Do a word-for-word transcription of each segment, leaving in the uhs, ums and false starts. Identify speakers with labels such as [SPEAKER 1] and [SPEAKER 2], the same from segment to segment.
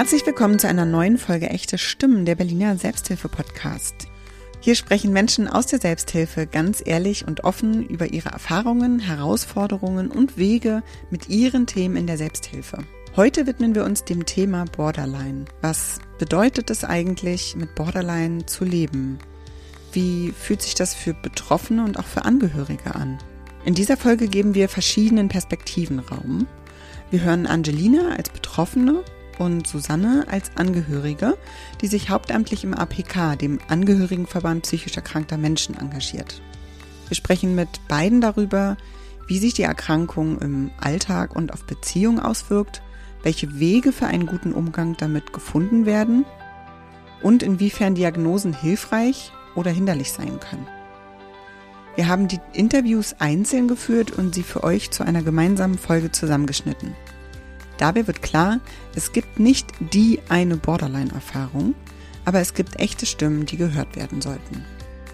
[SPEAKER 1] Herzlich willkommen zu einer neuen Folge Echte Stimmen, der Berliner Selbsthilfe-Podcast. Hier sprechen Menschen aus der Selbsthilfe ganz ehrlich und offen über ihre Erfahrungen, Herausforderungen und Wege mit ihren Themen in der Selbsthilfe. Heute widmen wir uns dem Thema Borderline. Was bedeutet es eigentlich, mit Borderline zu leben? Wie fühlt sich das für Betroffene und auch für Angehörige an? In dieser Folge geben wir verschiedenen Perspektiven Raum. Wir hören Angelina als Betroffene und Susanne als Angehörige, die sich hauptamtlich im A P K, dem Angehörigenverband psychisch erkrankter Menschen, engagiert. Wir sprechen mit beiden darüber, wie sich die Erkrankung im Alltag und auf Beziehungen auswirkt, welche Wege für einen guten Umgang damit gefunden werden und inwiefern Diagnosen hilfreich oder hinderlich sein können. Wir haben die Interviews einzeln geführt und sie für euch zu einer gemeinsamen Folge zusammengeschnitten. Dabei wird klar, es gibt nicht die eine Borderline-Erfahrung, aber es gibt echte Stimmen, die gehört werden sollten.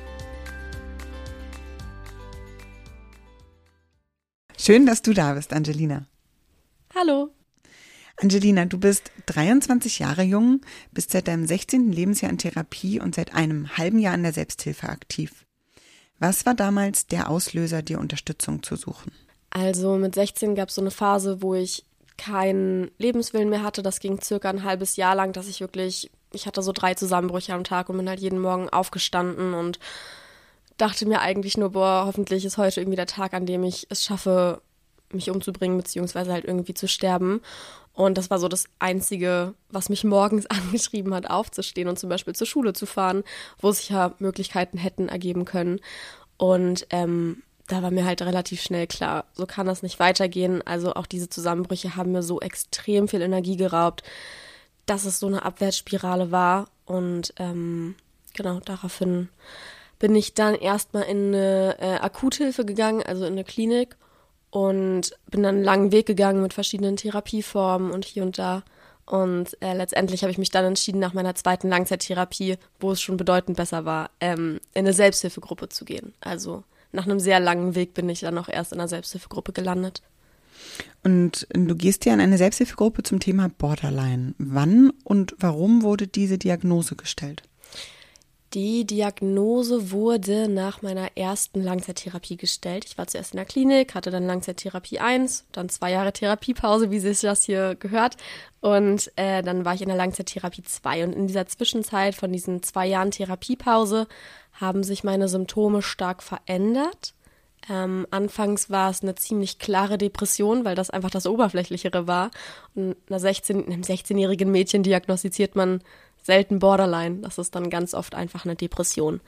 [SPEAKER 1] Schön, dass du da bist, Angelina.
[SPEAKER 2] Hallo.
[SPEAKER 1] Angelina, du bist dreiundzwanzig Jahre jung, bist seit deinem sechzehnten Lebensjahr in Therapie und seit einem halben Jahr in der Selbsthilfe aktiv. Was war damals der Auslöser, dir Unterstützung zu suchen?
[SPEAKER 2] Also mit sechzehn gab es so eine Phase, wo ich keinen Lebenswillen mehr hatte. Das ging circa ein halbes Jahr lang, dass ich wirklich, ich hatte so drei Zusammenbrüche am Tag und bin halt jeden Morgen aufgestanden und dachte mir eigentlich nur, boah, hoffentlich ist heute irgendwie der Tag, an dem ich es schaffe, mich umzubringen, beziehungsweise halt irgendwie zu sterben. Und das war so das Einzige, was mich morgens angeschrieben hat, aufzustehen und zum Beispiel zur Schule zu fahren, wo sich ja Möglichkeiten hätten ergeben können. Und ähm, da war mir halt relativ schnell klar, so kann das nicht weitergehen. Also auch diese Zusammenbrüche haben mir so extrem viel Energie geraubt, dass es so eine Abwärtsspirale war. Und ähm, genau, daraufhin bin ich dann erstmal in eine äh, Akuthilfe gegangen, also in eine Klinik. Und bin dann einen langen Weg gegangen mit verschiedenen Therapieformen und hier und da. Und äh, letztendlich habe ich mich dann entschieden, nach meiner zweiten Langzeittherapie, wo es schon bedeutend besser war, ähm, in eine Selbsthilfegruppe zu gehen. Also nach einem sehr langen Weg bin ich dann auch erst in einer Selbsthilfegruppe gelandet.
[SPEAKER 1] Und du gehst ja in eine Selbsthilfegruppe zum Thema Borderline. Wann und warum wurde diese Diagnose gestellt?
[SPEAKER 2] Die Diagnose wurde nach meiner ersten Langzeittherapie gestellt. Ich war zuerst in der Klinik, hatte dann Langzeittherapie eins, dann zwei Jahre Therapiepause, wie sich das hier gehört. Und äh, dann war ich in der Langzeittherapie zwei. Und in dieser Zwischenzeit von diesen zwei Jahren Therapiepause haben sich meine Symptome stark verändert. Ähm, anfangs war es eine ziemlich klare Depression, weil das einfach das Oberflächlichere war. Und einer sechzehn, einem sechzehnjährigen Mädchen diagnostiziert man selten Borderline. Das ist dann ganz oft einfach eine Depression.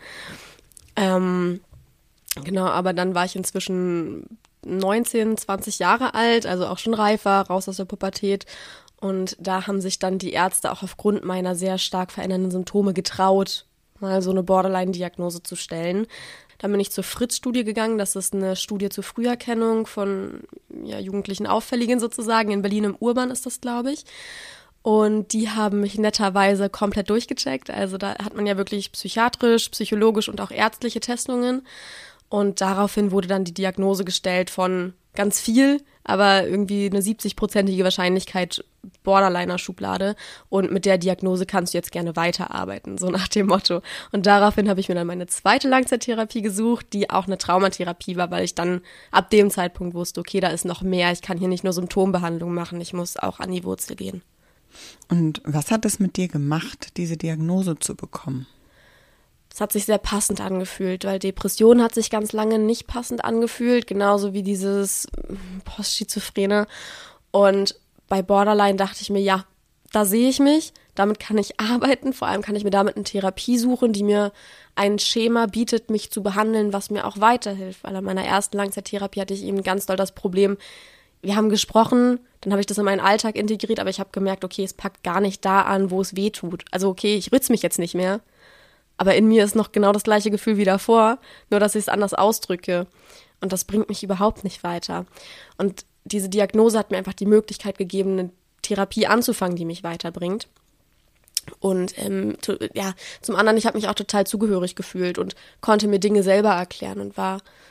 [SPEAKER 2] Ähm, genau, aber dann war ich inzwischen neunzehn, zwanzig Jahre alt, also auch schon reifer, raus aus der Pubertät. Und da haben sich dann die Ärzte auch aufgrund meiner sehr stark verändernden Symptome getraut, mal so eine Borderline-Diagnose zu stellen. Dann bin ich zur Fritz-Studie gegangen. Das ist eine Studie zur Früherkennung von ja, jugendlichen Auffälligen sozusagen. In Berlin im Urban ist das, glaube ich. Und die haben mich netterweise komplett durchgecheckt. Also da hat man ja wirklich psychiatrisch, psychologisch und auch ärztliche Testungen. Und daraufhin wurde dann die Diagnose gestellt von ganz viel, aber irgendwie eine siebzig-prozentige Wahrscheinlichkeit Borderliner-Schublade. Und mit der Diagnose kannst du jetzt gerne weiterarbeiten, so nach dem Motto. Und daraufhin habe ich mir dann meine zweite Langzeittherapie gesucht, die auch eine Traumatherapie war, weil ich dann ab dem Zeitpunkt wusste, okay, da ist noch mehr. Ich kann hier nicht nur Symptombehandlung machen, ich muss auch an die Wurzel gehen.
[SPEAKER 1] Und was hat es mit dir gemacht, diese Diagnose zu bekommen?
[SPEAKER 2] Es hat sich sehr passend angefühlt, weil Depression hat sich ganz lange nicht passend angefühlt, genauso wie dieses Postschizophrene. Und bei Borderline dachte ich mir, ja, da sehe ich mich, damit kann ich arbeiten, vor allem kann ich mir damit eine Therapie suchen, die mir ein Schema bietet, mich zu behandeln, was mir auch weiterhilft. Weil an meiner ersten Langzeittherapie hatte ich eben ganz doll das Problem, wir haben gesprochen, dann habe ich das in meinen Alltag integriert, aber ich habe gemerkt, okay, es packt gar nicht da an, wo es weh tut. Also okay, ich ritze mich jetzt nicht mehr, aber in mir ist noch genau das gleiche Gefühl wie davor, nur dass ich es anders ausdrücke. Und das bringt mich überhaupt nicht weiter. Und diese Diagnose hat mir einfach die Möglichkeit gegeben, eine Therapie anzufangen, die mich weiterbringt. Und ähm, to, ja, zum anderen, ich habe mich auch total zugehörig gefühlt und konnte mir Dinge selber erklären und war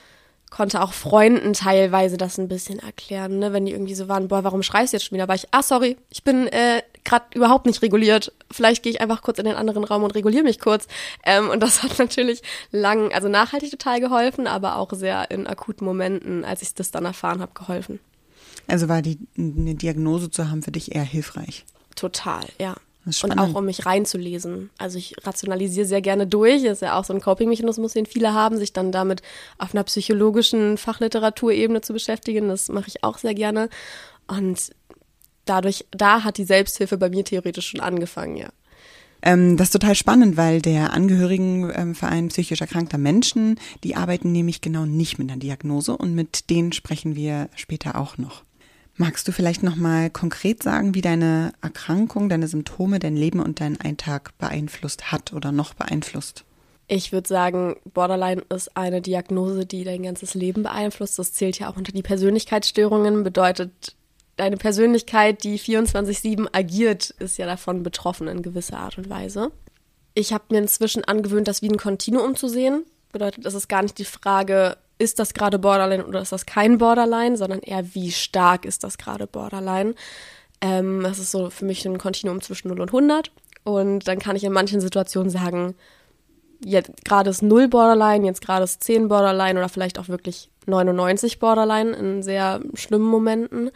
[SPEAKER 2] konnte auch Freunden teilweise das ein bisschen erklären, ne? Wenn die irgendwie so waren, boah, warum schreist du jetzt schon wieder? War ich, ah, sorry, ich bin äh, gerade überhaupt nicht reguliert. Vielleicht gehe ich einfach kurz in den anderen Raum und reguliere mich kurz. Ähm, und das hat natürlich lang, also nachhaltig total geholfen, aber auch sehr in akuten Momenten, als ich das dann erfahren habe, geholfen.
[SPEAKER 1] Also war die eine Diagnose zu haben für dich eher hilfreich?
[SPEAKER 2] Total, ja. Und auch um mich reinzulesen. Also ich rationalisiere sehr gerne durch. Das ist ja auch so ein Coping-Mechanismus, den viele haben, sich dann damit auf einer psychologischen Fachliteraturebene zu beschäftigen. Das mache ich auch sehr gerne. Und dadurch, da hat die Selbsthilfe bei mir theoretisch schon angefangen, ja.
[SPEAKER 1] Ähm, das ist total spannend, weil der Angehörigenverein psychisch erkrankter Menschen, die arbeiten nämlich genau nicht mit einer Diagnose und mit denen sprechen wir später auch noch. Magst du vielleicht nochmal konkret sagen, wie deine Erkrankung, deine Symptome, dein Leben und deinen Alltag beeinflusst hat oder noch beeinflusst?
[SPEAKER 2] Ich würde sagen, Borderline ist eine Diagnose, die dein ganzes Leben beeinflusst. Das zählt ja auch unter die Persönlichkeitsstörungen, bedeutet, deine Persönlichkeit, die vierundzwanzig sieben agiert, ist ja davon betroffen in gewisser Art und Weise. Ich habe mir inzwischen angewöhnt, das wie ein Kontinuum zu sehen. Bedeutet, es ist gar nicht die Frage, ist das gerade Borderline oder ist das kein Borderline, sondern eher, wie stark ist das gerade Borderline. Ähm, das ist so für mich ein Kontinuum zwischen null und hundert. Und dann kann ich in manchen Situationen sagen, jetzt gerade ist null Borderline, jetzt gerade ist zehn Borderline oder vielleicht auch wirklich neunundneunzig Borderline in sehr schlimmen Momenten.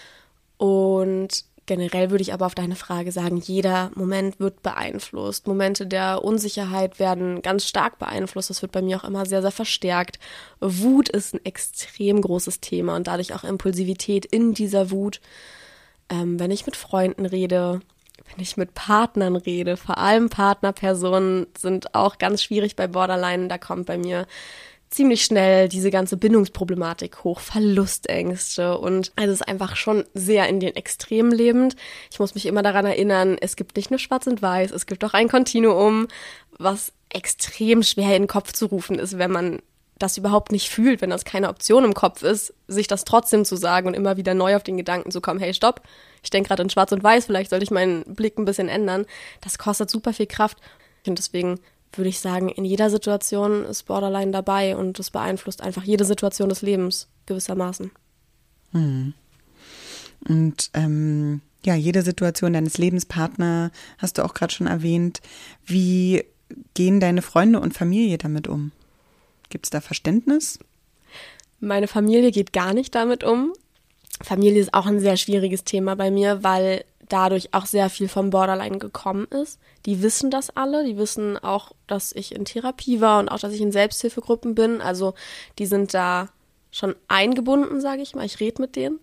[SPEAKER 2] Und generell würde ich aber auf deine Frage sagen, jeder Moment wird beeinflusst. Momente der Unsicherheit werden ganz stark beeinflusst. Das wird bei mir auch immer sehr, sehr verstärkt. Wut ist ein extrem großes Thema und dadurch auch Impulsivität in dieser Wut. Ähm, wenn ich mit Freunden rede, wenn ich mit Partnern rede, vor allem Partnerpersonen sind auch ganz schwierig bei Borderline. Da kommt bei mir ziemlich schnell diese ganze Bindungsproblematik hoch, Verlustängste und also es ist einfach schon sehr in den Extremen lebend. Ich muss mich immer daran erinnern, es gibt nicht nur Schwarz und Weiß, es gibt auch ein Kontinuum, was extrem schwer in den Kopf zu rufen ist, wenn man das überhaupt nicht fühlt, wenn das keine Option im Kopf ist, sich das trotzdem zu sagen und immer wieder neu auf den Gedanken zu kommen, hey, stopp, ich denke gerade in Schwarz und Weiß, vielleicht sollte ich meinen Blick ein bisschen ändern. Das kostet super viel Kraft und deswegen würde ich sagen, in jeder Situation ist Borderline dabei und es beeinflusst einfach jede Situation des Lebens gewissermaßen.
[SPEAKER 1] Hm. Und ähm, ja, jede Situation deines Lebenspartner hast du auch gerade schon erwähnt. Wie gehen deine Freunde und Familie damit um? Gibt es da Verständnis?
[SPEAKER 2] Meine Familie geht gar nicht damit um. Familie ist auch ein sehr schwieriges Thema bei mir, weil dadurch auch sehr viel vom Borderline gekommen ist. Die wissen das alle, die wissen auch, dass ich in Therapie war und auch, dass ich in Selbsthilfegruppen bin. Also die sind da schon eingebunden, sage ich mal. Ich rede mit denen.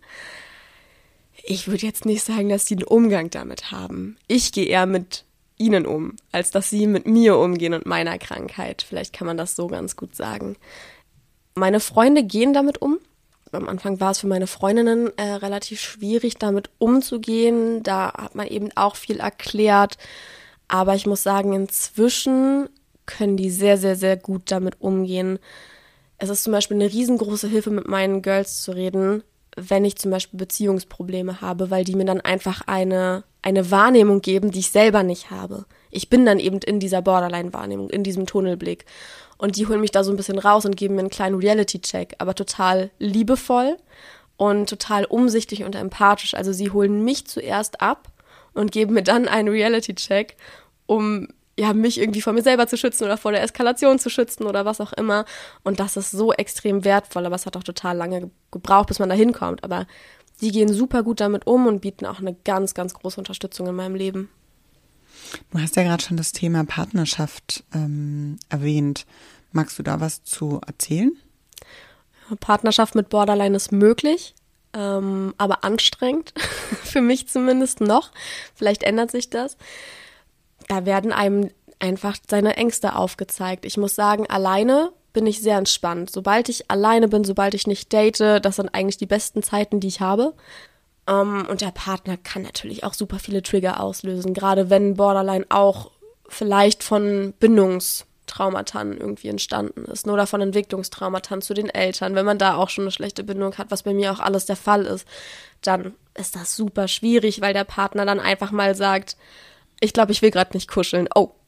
[SPEAKER 2] Ich würde jetzt nicht sagen, dass die einen Umgang damit haben. Ich gehe eher mit ihnen um, als dass sie mit mir umgehen und meiner Krankheit. Vielleicht kann man das so ganz gut sagen. Meine Freunde gehen damit um. Am Anfang war es für meine Freundinnen äh, relativ schwierig, damit umzugehen. Da hat man eben auch viel erklärt. Aber ich muss sagen, inzwischen können die sehr, sehr, sehr gut damit umgehen. Es ist zum Beispiel eine riesengroße Hilfe, mit meinen Girls zu reden, wenn ich zum Beispiel Beziehungsprobleme habe, weil die mir dann einfach eine, eine Wahrnehmung geben, die ich selber nicht habe. Ich bin dann eben in dieser Borderline-Wahrnehmung, in diesem Tunnelblick. Und die holen mich da so ein bisschen raus und geben mir einen kleinen Reality-Check, aber total liebevoll und total umsichtig und empathisch. Also sie holen mich zuerst ab und geben mir dann einen Reality-Check, um ja, mich irgendwie vor mir selber zu schützen oder vor der Eskalation zu schützen oder was auch immer. Und das ist so extrem wertvoll, aber es hat auch total lange gebraucht, bis man da hinkommt. Aber die gehen super gut damit um und bieten auch eine ganz, ganz große Unterstützung in meinem Leben.
[SPEAKER 1] Du hast ja gerade schon das Thema Partnerschaft ähm, erwähnt. Magst du da was zu erzählen?
[SPEAKER 2] Partnerschaft mit Borderline ist möglich, ähm, aber anstrengend, für mich zumindest noch. Vielleicht ändert sich das. Da werden einem einfach seine Ängste aufgezeigt. Ich muss sagen, alleine bin ich sehr entspannt. Sobald ich alleine bin, sobald ich nicht date, das sind eigentlich die besten Zeiten, die ich habe. Um, und der Partner kann natürlich auch super viele Trigger auslösen, gerade wenn Borderline auch vielleicht von Bindungstraumata irgendwie entstanden ist oder von Entwicklungstraumata zu den Eltern. Wenn man da auch schon eine schlechte Bindung hat, was bei mir auch alles der Fall ist, dann ist das super schwierig, weil der Partner dann einfach mal sagt, ich glaube, ich will gerade nicht kuscheln. Oh,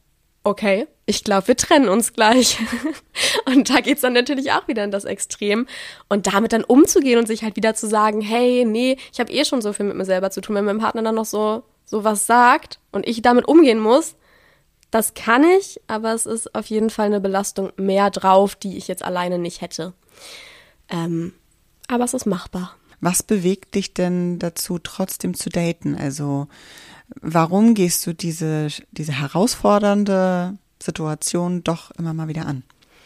[SPEAKER 2] okay, ich glaube, wir trennen uns gleich. Und da geht's dann natürlich auch wieder in das Extrem. Und damit dann umzugehen und sich halt wieder zu sagen, hey, nee, ich habe eh schon so viel mit mir selber zu tun. Wenn mein Partner dann noch so, so was sagt und ich damit umgehen muss, das kann ich, aber es ist auf jeden Fall eine Belastung mehr drauf, die ich jetzt alleine nicht hätte. Ähm, aber es ist machbar.
[SPEAKER 1] Was bewegt dich denn dazu, trotzdem zu daten? Also warum gehst du diese, diese herausfordernde Situation doch immer mal wieder an?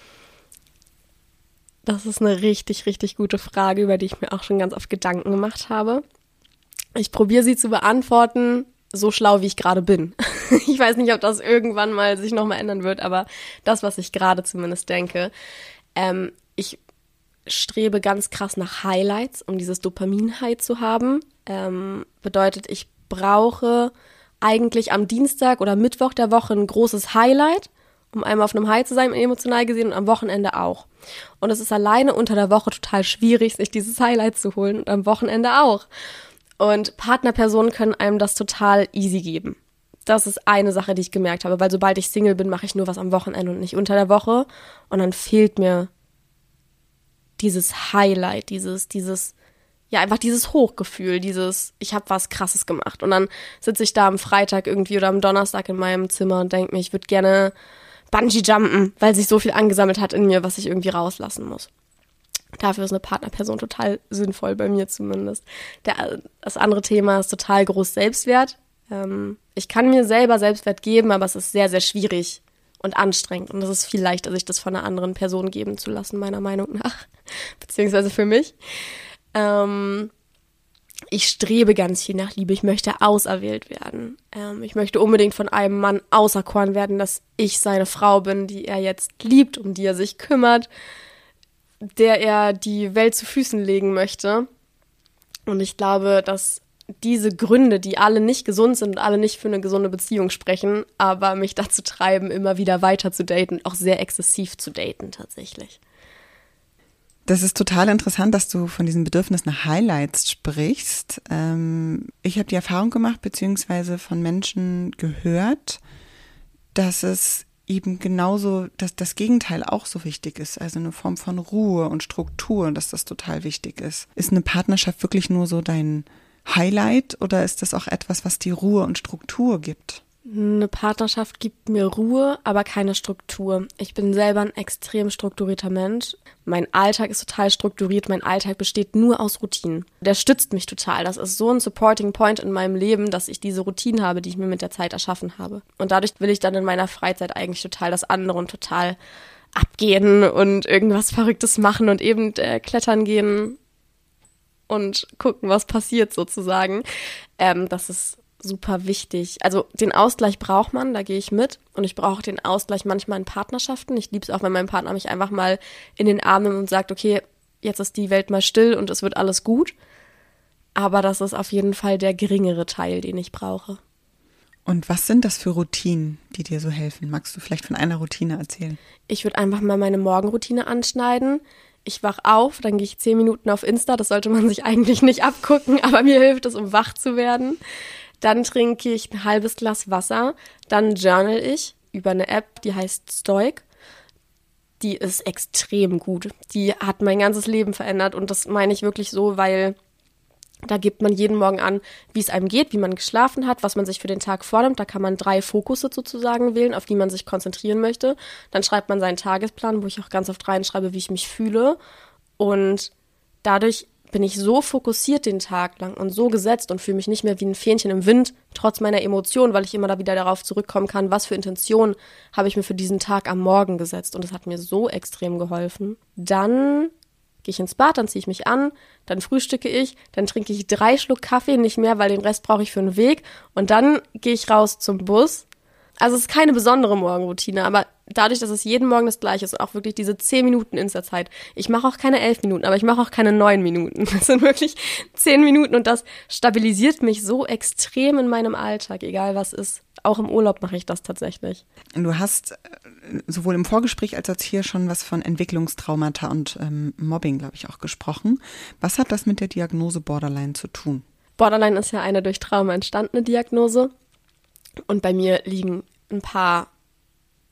[SPEAKER 2] Das ist eine richtig, richtig gute Frage, über die ich mir auch schon ganz oft Gedanken gemacht habe. Ich probiere sie zu beantworten, so schlau wie ich gerade bin. Ich weiß nicht, ob das irgendwann mal sich nochmal ändern wird, aber das, was ich gerade zumindest denke. Ähm, ich strebe ganz krass nach Highlights, um dieses Dopamin-High zu haben. Ähm, bedeutet, ich brauche eigentlich am Dienstag oder Mittwoch der Woche ein großes Highlight, um einmal auf einem High zu sein, emotional gesehen, und am Wochenende auch. Und es ist alleine unter der Woche total schwierig, sich dieses Highlight zu holen und am Wochenende auch. Und Partnerpersonen können einem das total easy geben. Das ist eine Sache, die ich gemerkt habe, weil sobald ich Single bin, mache ich nur was am Wochenende und nicht unter der Woche. Und dann fehlt mir dieses Highlight, dieses, dieses, ja, einfach dieses Hochgefühl, dieses, ich habe was Krasses gemacht. Und dann sitze ich da am Freitag irgendwie oder am Donnerstag in meinem Zimmer und denke mir, ich würde gerne Bungee-Jumpen, weil sich so viel angesammelt hat in mir, was ich irgendwie rauslassen muss. Dafür ist eine Partnerperson total sinnvoll, bei mir zumindest. Der, das andere Thema ist total groß Selbstwert. Ähm, ich kann mir selber Selbstwert geben, aber es ist sehr, sehr schwierig und anstrengend. Und es ist viel leichter, sich das von einer anderen Person geben zu lassen, meiner Meinung nach. Beziehungsweise für mich. Ähm, ich strebe ganz viel nach Liebe. Ich möchte auserwählt werden. Ähm, ich möchte unbedingt von einem Mann auserkoren werden, dass ich seine Frau bin, die er jetzt liebt, um die er sich kümmert, der er die Welt zu Füßen legen möchte. Und ich glaube, dass diese Gründe, die alle nicht gesund sind und alle nicht für eine gesunde Beziehung sprechen, aber mich dazu treiben, immer wieder weiter zu daten, auch sehr exzessiv zu daten tatsächlich.
[SPEAKER 1] Das ist total interessant, dass du von diesem Bedürfnis nach Highlights sprichst. Ähm, ich habe die Erfahrung gemacht, beziehungsweise von Menschen gehört, dass es eben genauso, dass das Gegenteil auch so wichtig ist, also eine Form von Ruhe und Struktur, dass das total wichtig ist. Ist eine Partnerschaft wirklich nur so dein Highlight oder ist das auch etwas, was dir Ruhe und Struktur gibt?
[SPEAKER 2] Eine Partnerschaft gibt mir Ruhe, aber keine Struktur. Ich bin selber ein extrem strukturierter Mensch. Mein Alltag ist total strukturiert. Mein Alltag besteht nur aus Routinen. Der stützt mich total. Das ist so ein Supporting Point in meinem Leben, dass ich diese Routinen habe, die ich mir mit der Zeit erschaffen habe. Und dadurch will ich dann in meiner Freizeit eigentlich total das andere und total abgehen und irgendwas Verrücktes machen und eben äh, klettern gehen und gucken, was passiert sozusagen. Ähm, das ist super wichtig. Also den Ausgleich braucht man, da gehe ich mit. Und ich brauche den Ausgleich manchmal in Partnerschaften. Ich liebe es auch, wenn mein Partner mich einfach mal in den Arm nimmt und sagt, okay, jetzt ist die Welt mal still und es wird alles gut. Aber das ist auf jeden Fall der geringere Teil, den ich brauche.
[SPEAKER 1] Und was sind das für Routinen, die dir so helfen? Magst du vielleicht von einer Routine erzählen?
[SPEAKER 2] Ich würde einfach mal meine Morgenroutine anschneiden. Ich wach auf, dann gehe ich zehn Minuten auf Insta. Das sollte man sich eigentlich nicht abgucken, aber mir hilft es, um wach zu werden. Dann trinke ich ein halbes Glas Wasser, dann journal ich über eine App, die heißt Stoic. Die ist extrem gut. Die hat mein ganzes Leben verändert und das meine ich wirklich so, weil da gibt man jeden Morgen an, wie es einem geht, wie man geschlafen hat, was man sich für den Tag vornimmt. Da kann man drei Fokusse sozusagen wählen, auf die man sich konzentrieren möchte. Dann schreibt man seinen Tagesplan, wo ich auch ganz oft reinschreibe, wie ich mich fühle. Und dadurch bin ich so fokussiert den Tag lang und so gesetzt und fühle mich nicht mehr wie ein Fähnchen im Wind, trotz meiner Emotionen, weil ich immer da wieder darauf zurückkommen kann, was für Intention habe ich mir für diesen Tag am Morgen gesetzt. Und das hat mir so extrem geholfen. Dann gehe ich ins Bad, dann ziehe ich mich an, dann frühstücke ich, dann trinke ich drei Schluck Kaffee, nicht mehr, weil den Rest brauche ich für den Weg. Und dann gehe ich raus zum Bus. Also es ist keine besondere Morgenroutine, aber dadurch, dass es jeden Morgen das Gleiche ist und auch wirklich diese zehn Minuten Insta-Zeit. Ich mache auch keine elf Minuten, aber ich mache auch keine neun Minuten. Das sind wirklich zehn Minuten und das stabilisiert mich so extrem in meinem Alltag, egal was ist. Auch im Urlaub mache ich das tatsächlich.
[SPEAKER 1] Du hast sowohl im Vorgespräch als auch hier schon was von Entwicklungstraumata und ähm, Mobbing, glaube ich, auch gesprochen. Was hat das mit der Diagnose Borderline zu tun?
[SPEAKER 2] Borderline ist ja eine durch Trauma entstandene Diagnose. Und bei mir liegen ein paar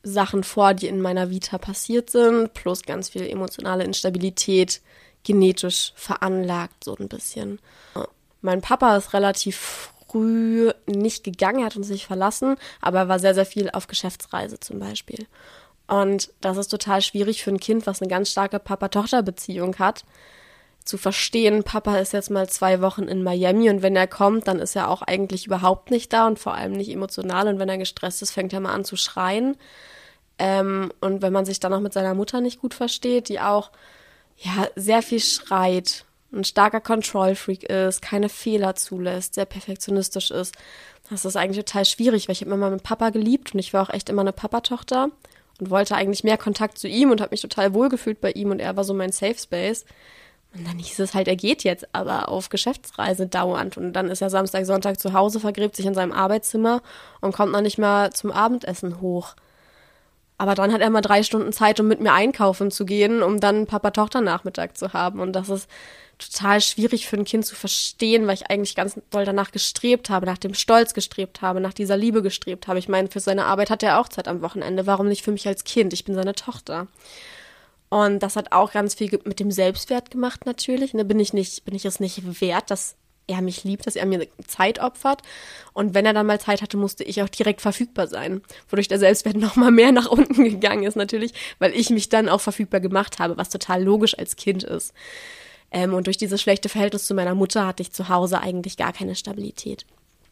[SPEAKER 2] Sachen vor, die in meiner Vita passiert sind, plus ganz viel emotionale Instabilität, genetisch veranlagt, so ein bisschen. Mein Papa ist relativ früh nicht gegangen, er hat uns nicht verlassen, aber er war sehr, sehr viel auf Geschäftsreise zum Beispiel. Und das ist total schwierig für ein Kind, was eine ganz starke Papa-Tochter-Beziehung hat, zu verstehen, Papa ist jetzt mal zwei Wochen in Miami und wenn er kommt, dann ist er auch eigentlich überhaupt nicht da und vor allem nicht emotional und wenn er gestresst ist, fängt er mal an zu schreien. Ähm, und wenn man sich dann auch mit seiner Mutter nicht gut versteht, die auch ja sehr viel schreit, ein starker Control-Freak ist, keine Fehler zulässt, sehr perfektionistisch ist, das ist eigentlich total schwierig, weil ich habe immer mit Papa geliebt und ich war auch echt immer eine Papatochter und wollte eigentlich mehr Kontakt zu ihm und habe mich total wohlgefühlt bei ihm und er war so mein Safe Space. Und dann hieß es halt, er geht jetzt aber auf Geschäftsreise dauernd. Und dann ist er Samstag, Sonntag zu Hause, vergräbt sich in seinem Arbeitszimmer und kommt noch nicht mal zum Abendessen hoch. Aber dann hat er mal drei Stunden Zeit, um mit mir einkaufen zu gehen, um dann Papa-Tochter-Nachmittag zu haben. Und das ist total schwierig für ein Kind zu verstehen, weil ich eigentlich ganz doll danach gestrebt habe, nach dem Stolz gestrebt habe, nach dieser Liebe gestrebt habe. Ich meine, für seine Arbeit hat er auch Zeit am Wochenende. Warum nicht für mich als Kind? Ich bin seine Tochter. Und das hat auch ganz viel mit dem Selbstwert gemacht natürlich. Ne, bin ich nicht, bin ich es nicht wert, dass er mich liebt, dass er mir Zeit opfert. Und wenn er dann mal Zeit hatte, musste ich auch direkt verfügbar sein. Wodurch der Selbstwert noch mal mehr nach unten gegangen ist natürlich, weil ich mich dann auch verfügbar gemacht habe, was total logisch als Kind ist. Ähm, und durch dieses schlechte Verhältnis zu meiner Mutter hatte ich zu Hause eigentlich gar keine Stabilität.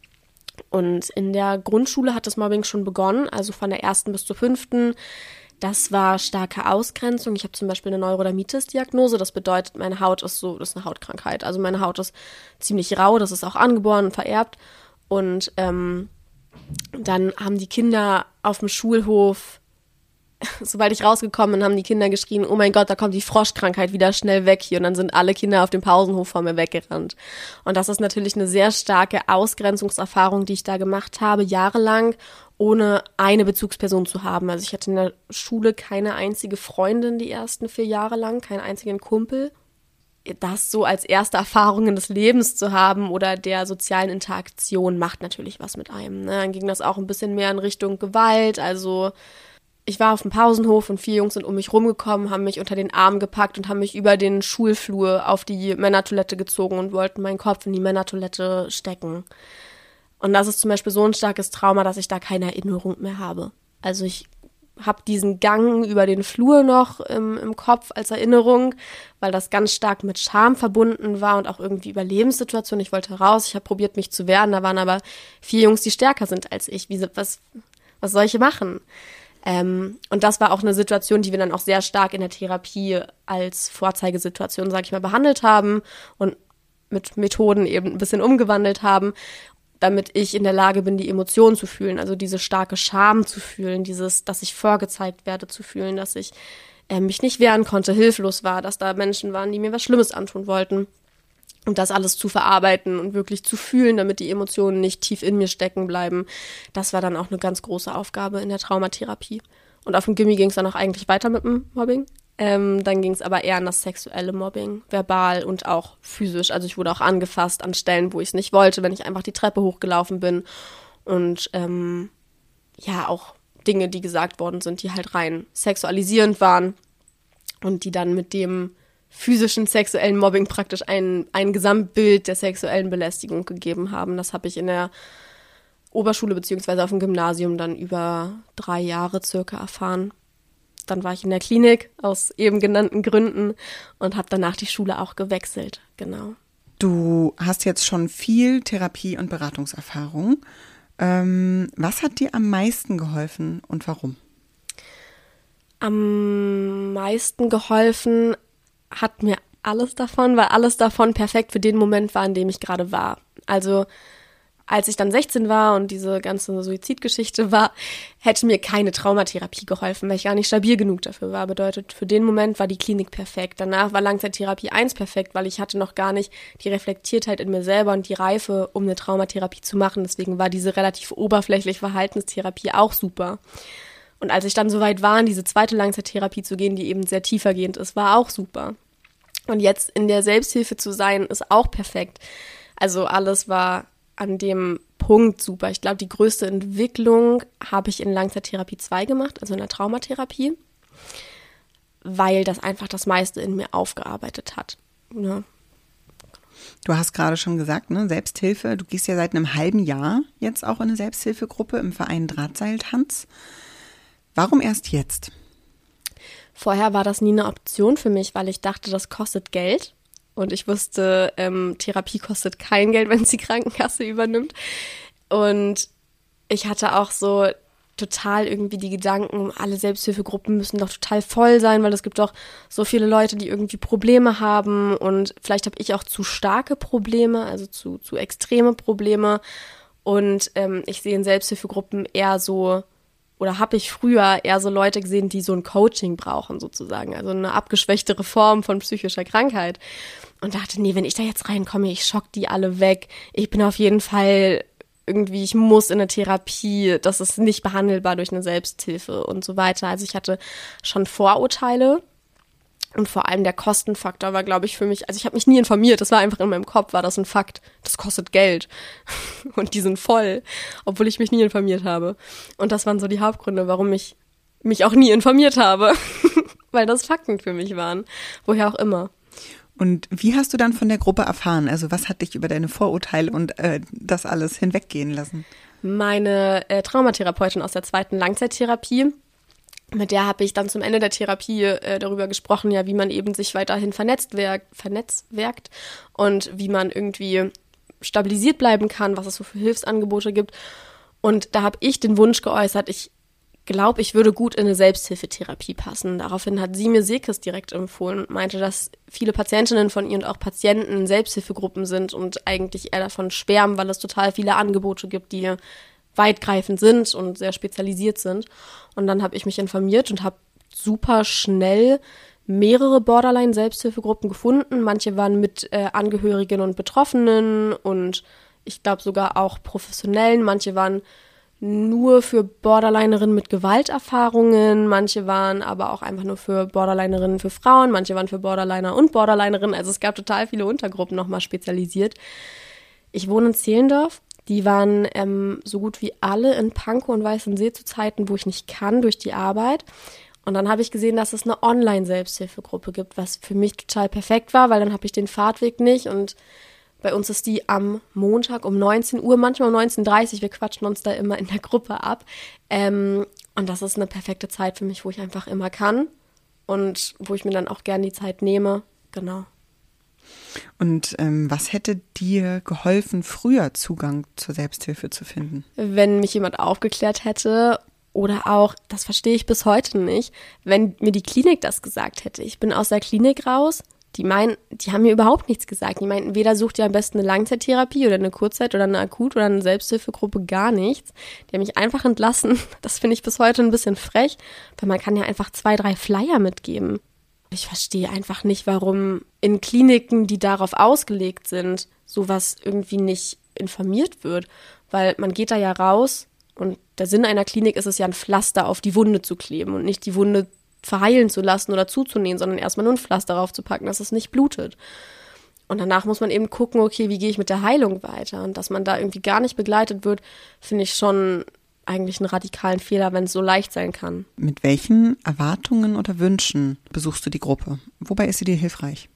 [SPEAKER 2] Und in der Grundschule hat das Mobbing schon begonnen, also von der ersten bis zur fünften. Das war starke Ausgrenzung. Ich habe zum Beispiel eine Neurodermitis-Diagnose. Das bedeutet, meine Haut ist so, das ist eine Hautkrankheit. Also meine Haut ist ziemlich rau, das ist auch angeboren und vererbt. Und ähm, dann haben die Kinder auf dem Schulhof, sobald ich rausgekommen bin, haben die Kinder geschrien, oh mein Gott, da kommt die Froschkrankheit wieder schnell weg hier. Und dann sind alle Kinder auf dem Pausenhof vor mir weggerannt. Und das ist natürlich eine sehr starke Ausgrenzungserfahrung, die ich da gemacht habe, jahrelang, ohne eine Bezugsperson zu haben. Also ich hatte in der Schule keine einzige Freundin die ersten vier Jahre lang, keinen einzigen Kumpel. Das so als erste Erfahrungen des Lebens zu haben oder der sozialen Interaktion macht natürlich was mit einem. Ne? Dann ging das auch ein bisschen mehr in Richtung Gewalt. Also ich war auf dem Pausenhof und vier Jungs sind um mich rumgekommen, haben mich unter den Arm gepackt und haben mich über den Schulflur auf die Männertoilette gezogen und wollten meinen Kopf in die Männertoilette stecken. Und das ist zum Beispiel so ein starkes Trauma, dass ich da keine Erinnerung mehr habe. Also ich habe diesen Gang über den Flur noch im, im Kopf als Erinnerung, weil das ganz stark mit Scham verbunden war und auch irgendwie Überlebenssituation. Ich wollte raus, ich habe probiert, mich zu wehren. Da waren aber vier Jungs, die stärker sind als ich. Wie, was, was soll ich machen? Ähm, und das war auch eine Situation, die wir dann auch sehr stark in der Therapie als Vorzeigesituation, sag ich mal, behandelt haben und mit Methoden eben ein bisschen umgewandelt haben, damit ich in der Lage bin, die Emotionen zu fühlen, also diese starke Scham zu fühlen, dieses, dass ich vorgezeigt werde zu fühlen, dass ich äh, mich nicht wehren konnte, hilflos war, dass da Menschen waren, die mir was Schlimmes antun wollten. Und das alles zu verarbeiten und wirklich zu fühlen, damit die Emotionen nicht tief in mir stecken bleiben, das war dann auch eine ganz große Aufgabe in der Traumatherapie. Und auf dem Gymi ging es dann auch eigentlich weiter mit dem Mobbing. Ähm, dann ging es aber eher an das sexuelle Mobbing, verbal und auch physisch. Also ich wurde auch angefasst an Stellen, wo ich es nicht wollte, wenn ich einfach die Treppe hochgelaufen bin. Und ähm, ja, auch Dinge, die gesagt worden sind, die halt rein sexualisierend waren und die dann mit dem physischen sexuellen Mobbing praktisch ein, ein Gesamtbild der sexuellen Belästigung gegeben haben. Das habe ich in der Oberschule beziehungsweise auf dem Gymnasium dann über drei Jahre circa erfahren. Dann war ich in der Klinik aus eben genannten Gründen und habe danach die Schule auch gewechselt, genau.
[SPEAKER 1] Du hast jetzt schon viel Therapie- und Beratungserfahrung. Ähm, was hat dir am meisten geholfen und warum?
[SPEAKER 2] Am meisten geholfen hat mir alles davon, weil alles davon perfekt für den Moment war, in dem ich gerade war. Also als ich dann sechzehn war und diese ganze Suizidgeschichte war, hätte mir keine Traumatherapie geholfen, weil ich gar nicht stabil genug dafür war. Bedeutet, für den Moment war die Klinik perfekt. Danach war Langzeittherapie eins perfekt, weil ich hatte noch gar nicht die Reflektiertheit in mir selber und die Reife, um eine Traumatherapie zu machen. Deswegen war diese relativ oberflächliche Verhaltenstherapie auch super. Und als ich dann soweit war, in diese zweite Langzeittherapie zu gehen, die eben sehr tiefergehend ist, war auch super. Und jetzt in der Selbsthilfe zu sein, ist auch perfekt. Also alles war an dem Punkt super. Ich glaube, die größte Entwicklung habe ich in Langzeittherapie zwei gemacht, also in der Traumatherapie, weil das einfach das meiste in mir aufgearbeitet hat. Ja.
[SPEAKER 1] Du hast gerade schon gesagt, ne, Selbsthilfe, du gehst ja seit einem halben Jahr jetzt auch in eine Selbsthilfegruppe im Verein Drahtseiltanz. Warum erst jetzt?
[SPEAKER 2] Vorher war das nie eine Option für mich, weil ich dachte, das kostet Geld. Und ich wusste, ähm, Therapie kostet kein Geld, wenn es die Krankenkasse übernimmt. Und ich hatte auch so total irgendwie die Gedanken, alle Selbsthilfegruppen müssen doch total voll sein, weil es gibt doch so viele Leute, die irgendwie Probleme haben. Und vielleicht habe ich auch zu starke Probleme, also zu, zu extreme Probleme. Und ähm, ich sehe in Selbsthilfegruppen eher so, oder habe ich früher eher so Leute gesehen, die so ein Coaching brauchen sozusagen, also eine abgeschwächtere Form von psychischer Krankheit. Und dachte, nee, wenn ich da jetzt reinkomme, ich schock die alle weg. Ich bin auf jeden Fall irgendwie, ich muss in eine Therapie, das ist nicht behandelbar durch eine Selbsthilfe und so weiter. Also ich hatte schon Vorurteile. Und vor allem der Kostenfaktor war, glaube ich, für mich, also ich habe mich nie informiert, das war einfach in meinem Kopf, war das ein Fakt, das kostet Geld und die sind voll, obwohl ich mich nie informiert habe. Und das waren so die Hauptgründe, warum ich mich auch nie informiert habe, weil das Fakten für mich waren, woher auch immer.
[SPEAKER 1] Und wie hast du dann von der Gruppe erfahren? Also was hat dich über deine Vorurteile und äh, das alles hinweggehen lassen?
[SPEAKER 2] Meine äh, Traumatherapeutin aus der zweiten Langzeittherapie, mit der habe ich dann zum Ende der Therapie äh, darüber gesprochen, ja, wie man eben sich weiterhin vernetzt werk, vernetzwerkt und wie man irgendwie stabilisiert bleiben kann, was es so für Hilfsangebote gibt. Und da habe ich den Wunsch geäußert, ich glaube, ich würde gut in eine Selbsthilfetherapie passen. Daraufhin hat sie mir Sekes direkt empfohlen und meinte, dass viele Patientinnen von ihr und auch Patienten in Selbsthilfegruppen sind und eigentlich eher davon schwärmen, weil es total viele Angebote gibt, die weitgreifend sind und sehr spezialisiert sind. Und dann habe ich mich informiert und habe super schnell mehrere Borderline-Selbsthilfegruppen gefunden. Manche waren mit äh, Angehörigen und Betroffenen und ich glaube sogar auch Professionellen. Manche waren nur für Borderlinerinnen mit Gewalterfahrungen. Manche waren aber auch einfach nur für Borderlinerinnen für Frauen. Manche waren für Borderliner und Borderlinerinnen. Also es gab total viele Untergruppen nochmal spezialisiert. Ich wohne in Zehlendorf. Die waren ähm, so gut wie alle in Pankow und Weißensee zu Zeiten, wo ich nicht kann, durch die Arbeit. Und dann habe ich gesehen, dass es eine Online-Selbsthilfegruppe gibt, was für mich total perfekt war, weil dann habe ich den Fahrtweg nicht. Und bei uns ist die am Montag um neunzehn Uhr, manchmal um neunzehn Uhr dreißig. Wir quatschen uns da immer in der Gruppe ab. Ähm, und das ist eine perfekte Zeit für mich, wo ich einfach immer kann und wo ich mir dann auch gerne die Zeit nehme. Genau.
[SPEAKER 1] Und ähm, was hätte dir geholfen, früher Zugang zur Selbsthilfe zu finden?
[SPEAKER 2] Wenn mich jemand aufgeklärt hätte oder auch, das verstehe ich bis heute nicht, wenn mir die Klinik das gesagt hätte. Ich bin aus der Klinik raus, die meinen, die haben mir überhaupt nichts gesagt. Die meinten, weder sucht ihr am besten eine Langzeittherapie oder eine Kurzzeit oder eine Akut- oder eine Selbsthilfegruppe, gar nichts. Die haben mich einfach entlassen. Das finde ich bis heute ein bisschen frech, weil man kann ja einfach zwei, drei Flyer mitgeben. Ich verstehe einfach nicht, warum in Kliniken, die darauf ausgelegt sind, sowas irgendwie nicht informiert wird. Weil man geht da ja raus und der Sinn einer Klinik ist es ja, ein Pflaster auf die Wunde zu kleben und nicht die Wunde verheilen zu lassen oder zuzunähen, sondern erstmal nur ein Pflaster drauf zu packen, dass es nicht blutet. Und danach muss man eben gucken, okay, wie gehe ich mit der Heilung weiter? Und dass man da irgendwie gar nicht begleitet wird, finde ich schon eigentlich einen radikalen Fehler, wenn es so leicht sein kann.
[SPEAKER 1] Mit welchen Erwartungen oder Wünschen besuchst du die Gruppe? Wobei ist sie dir hilfreich?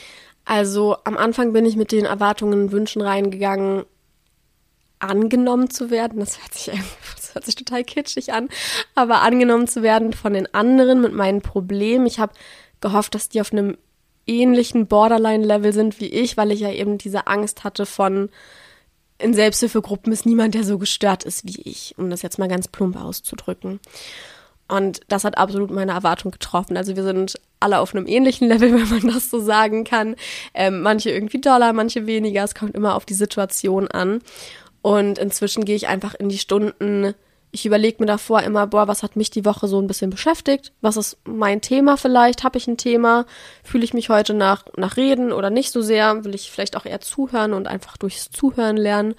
[SPEAKER 2] Also am Anfang bin ich mit den Erwartungen und Wünschen reingegangen, angenommen zu werden. Das hört sich, das hört sich total kitschig an, aber angenommen zu werden von den anderen mit meinen Problemen. Ich habe gehofft, dass die auf einem ähnlichen Borderline-Level sind wie ich, weil ich ja eben diese Angst hatte von, in Selbsthilfegruppen ist niemand, der so gestört ist wie ich, um das jetzt mal ganz plump auszudrücken. Und das hat absolut meine Erwartung getroffen. Also wir sind alle auf einem ähnlichen Level, wenn man das so sagen kann. Ähm, manche irgendwie doller, manche weniger. Es kommt immer auf die Situation an. Und inzwischen gehe ich einfach in die Stunden. Ich überlege mir davor immer, boah, was hat mich die Woche so ein bisschen beschäftigt? Was ist mein Thema vielleicht? Habe ich ein Thema? Fühle ich mich heute nach, nach Reden oder nicht so sehr? Will ich vielleicht auch eher zuhören und einfach durchs Zuhören lernen?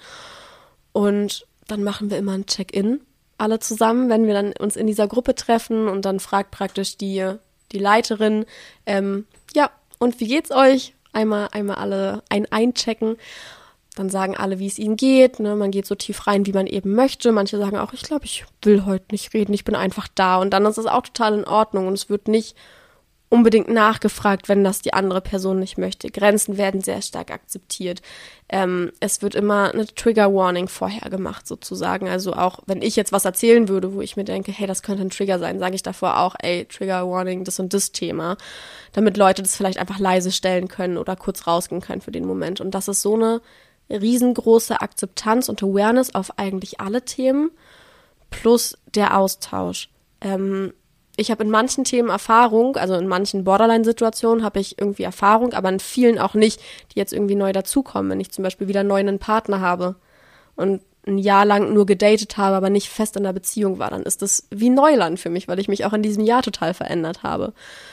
[SPEAKER 2] Und dann machen wir immer ein Check-in, alle zusammen, wenn wir dann uns in dieser Gruppe treffen. Und dann fragt praktisch die, die Leiterin, ähm, ja, und wie geht's euch? Einmal, einmal alle ein Einchecken. Dann sagen alle, wie es ihnen geht. Ne? Man geht so tief rein, wie man eben möchte. Manche sagen auch, ich glaube, ich will heute nicht reden, ich bin einfach da. Und dann ist es auch total in Ordnung und es wird nicht unbedingt nachgefragt, wenn das die andere Person nicht möchte. Grenzen werden sehr stark akzeptiert. Ähm, es wird immer eine Trigger Warning vorher gemacht, sozusagen. Also auch, wenn ich jetzt was erzählen würde, wo ich mir denke, hey, das könnte ein Trigger sein, sage ich davor auch, ey, Trigger Warning, das und das Thema, damit Leute das vielleicht einfach leise stellen können oder kurz rausgehen können für den Moment. Und das ist so eine riesengroße Akzeptanz und Awareness auf eigentlich alle Themen, plus der Austausch. Ähm, ich habe in manchen Themen Erfahrung, also in manchen Borderline-Situationen habe ich irgendwie Erfahrung, aber in vielen auch nicht, die jetzt irgendwie neu dazukommen. Wenn ich zum Beispiel wieder neu einen Partner habe und ein Jahr lang nur gedatet habe, aber nicht fest in einer Beziehung war, dann ist das wie Neuland für mich, weil ich mich auch in diesem Jahr total verändert habe.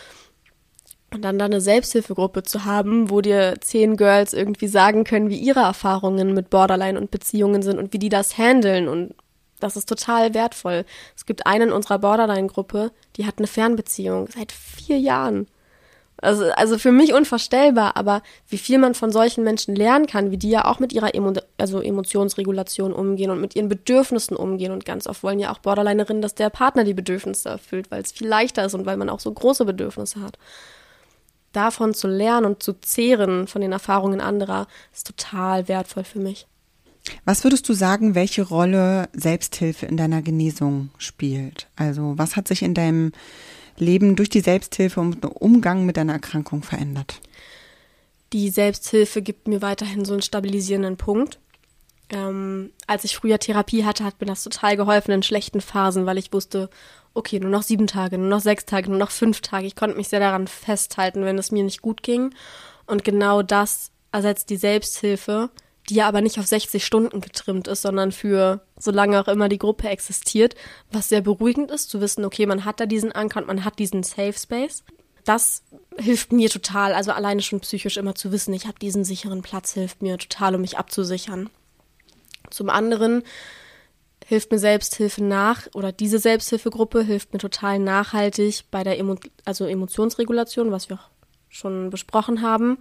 [SPEAKER 2] Und dann da eine Selbsthilfegruppe zu haben, wo dir zehn Girls irgendwie sagen können, wie ihre Erfahrungen mit Borderline und Beziehungen sind und wie die das handeln. Und das ist total wertvoll. Es gibt eine in unserer Borderline-Gruppe, die hat eine Fernbeziehung seit vier Jahren. Also, also für mich unvorstellbar, aber wie viel man von solchen Menschen lernen kann, wie die ja auch mit ihrer Emo- also Emotionsregulation umgehen und mit ihren Bedürfnissen umgehen. Und ganz oft wollen ja auch Borderlinerinnen, dass der Partner die Bedürfnisse erfüllt, weil es viel leichter ist und weil man auch so große Bedürfnisse hat. Davon zu lernen und zu zehren von den Erfahrungen anderer, ist total wertvoll für mich.
[SPEAKER 1] Was würdest du sagen, welche Rolle Selbsthilfe in deiner Genesung spielt? Also was hat sich in deinem Leben durch die Selbsthilfe und den Umgang mit deiner Erkrankung verändert?
[SPEAKER 2] Die Selbsthilfe gibt mir weiterhin so einen stabilisierenden Punkt. Ähm, als ich früher Therapie hatte, hat mir das total geholfen in schlechten Phasen, weil ich wusste, okay, nur noch sieben Tage, nur noch sechs Tage, nur noch fünf Tage. Ich konnte mich sehr daran festhalten, wenn es mir nicht gut ging. Und genau das ersetzt die Selbsthilfe, die ja aber nicht auf sechzig Stunden getrimmt ist, sondern für solange auch immer die Gruppe existiert, was sehr beruhigend ist, zu wissen, okay, man hat da diesen Anker und man hat diesen Safe Space. Das hilft mir total, also alleine schon psychisch immer zu wissen, ich habe diesen sicheren Platz, hilft mir total, um mich abzusichern. Zum anderen hilft mir Selbsthilfe nach, oder diese Selbsthilfegruppe hilft mir total nachhaltig bei der Emo- also Emotionsregulation, was wir auch schon besprochen haben.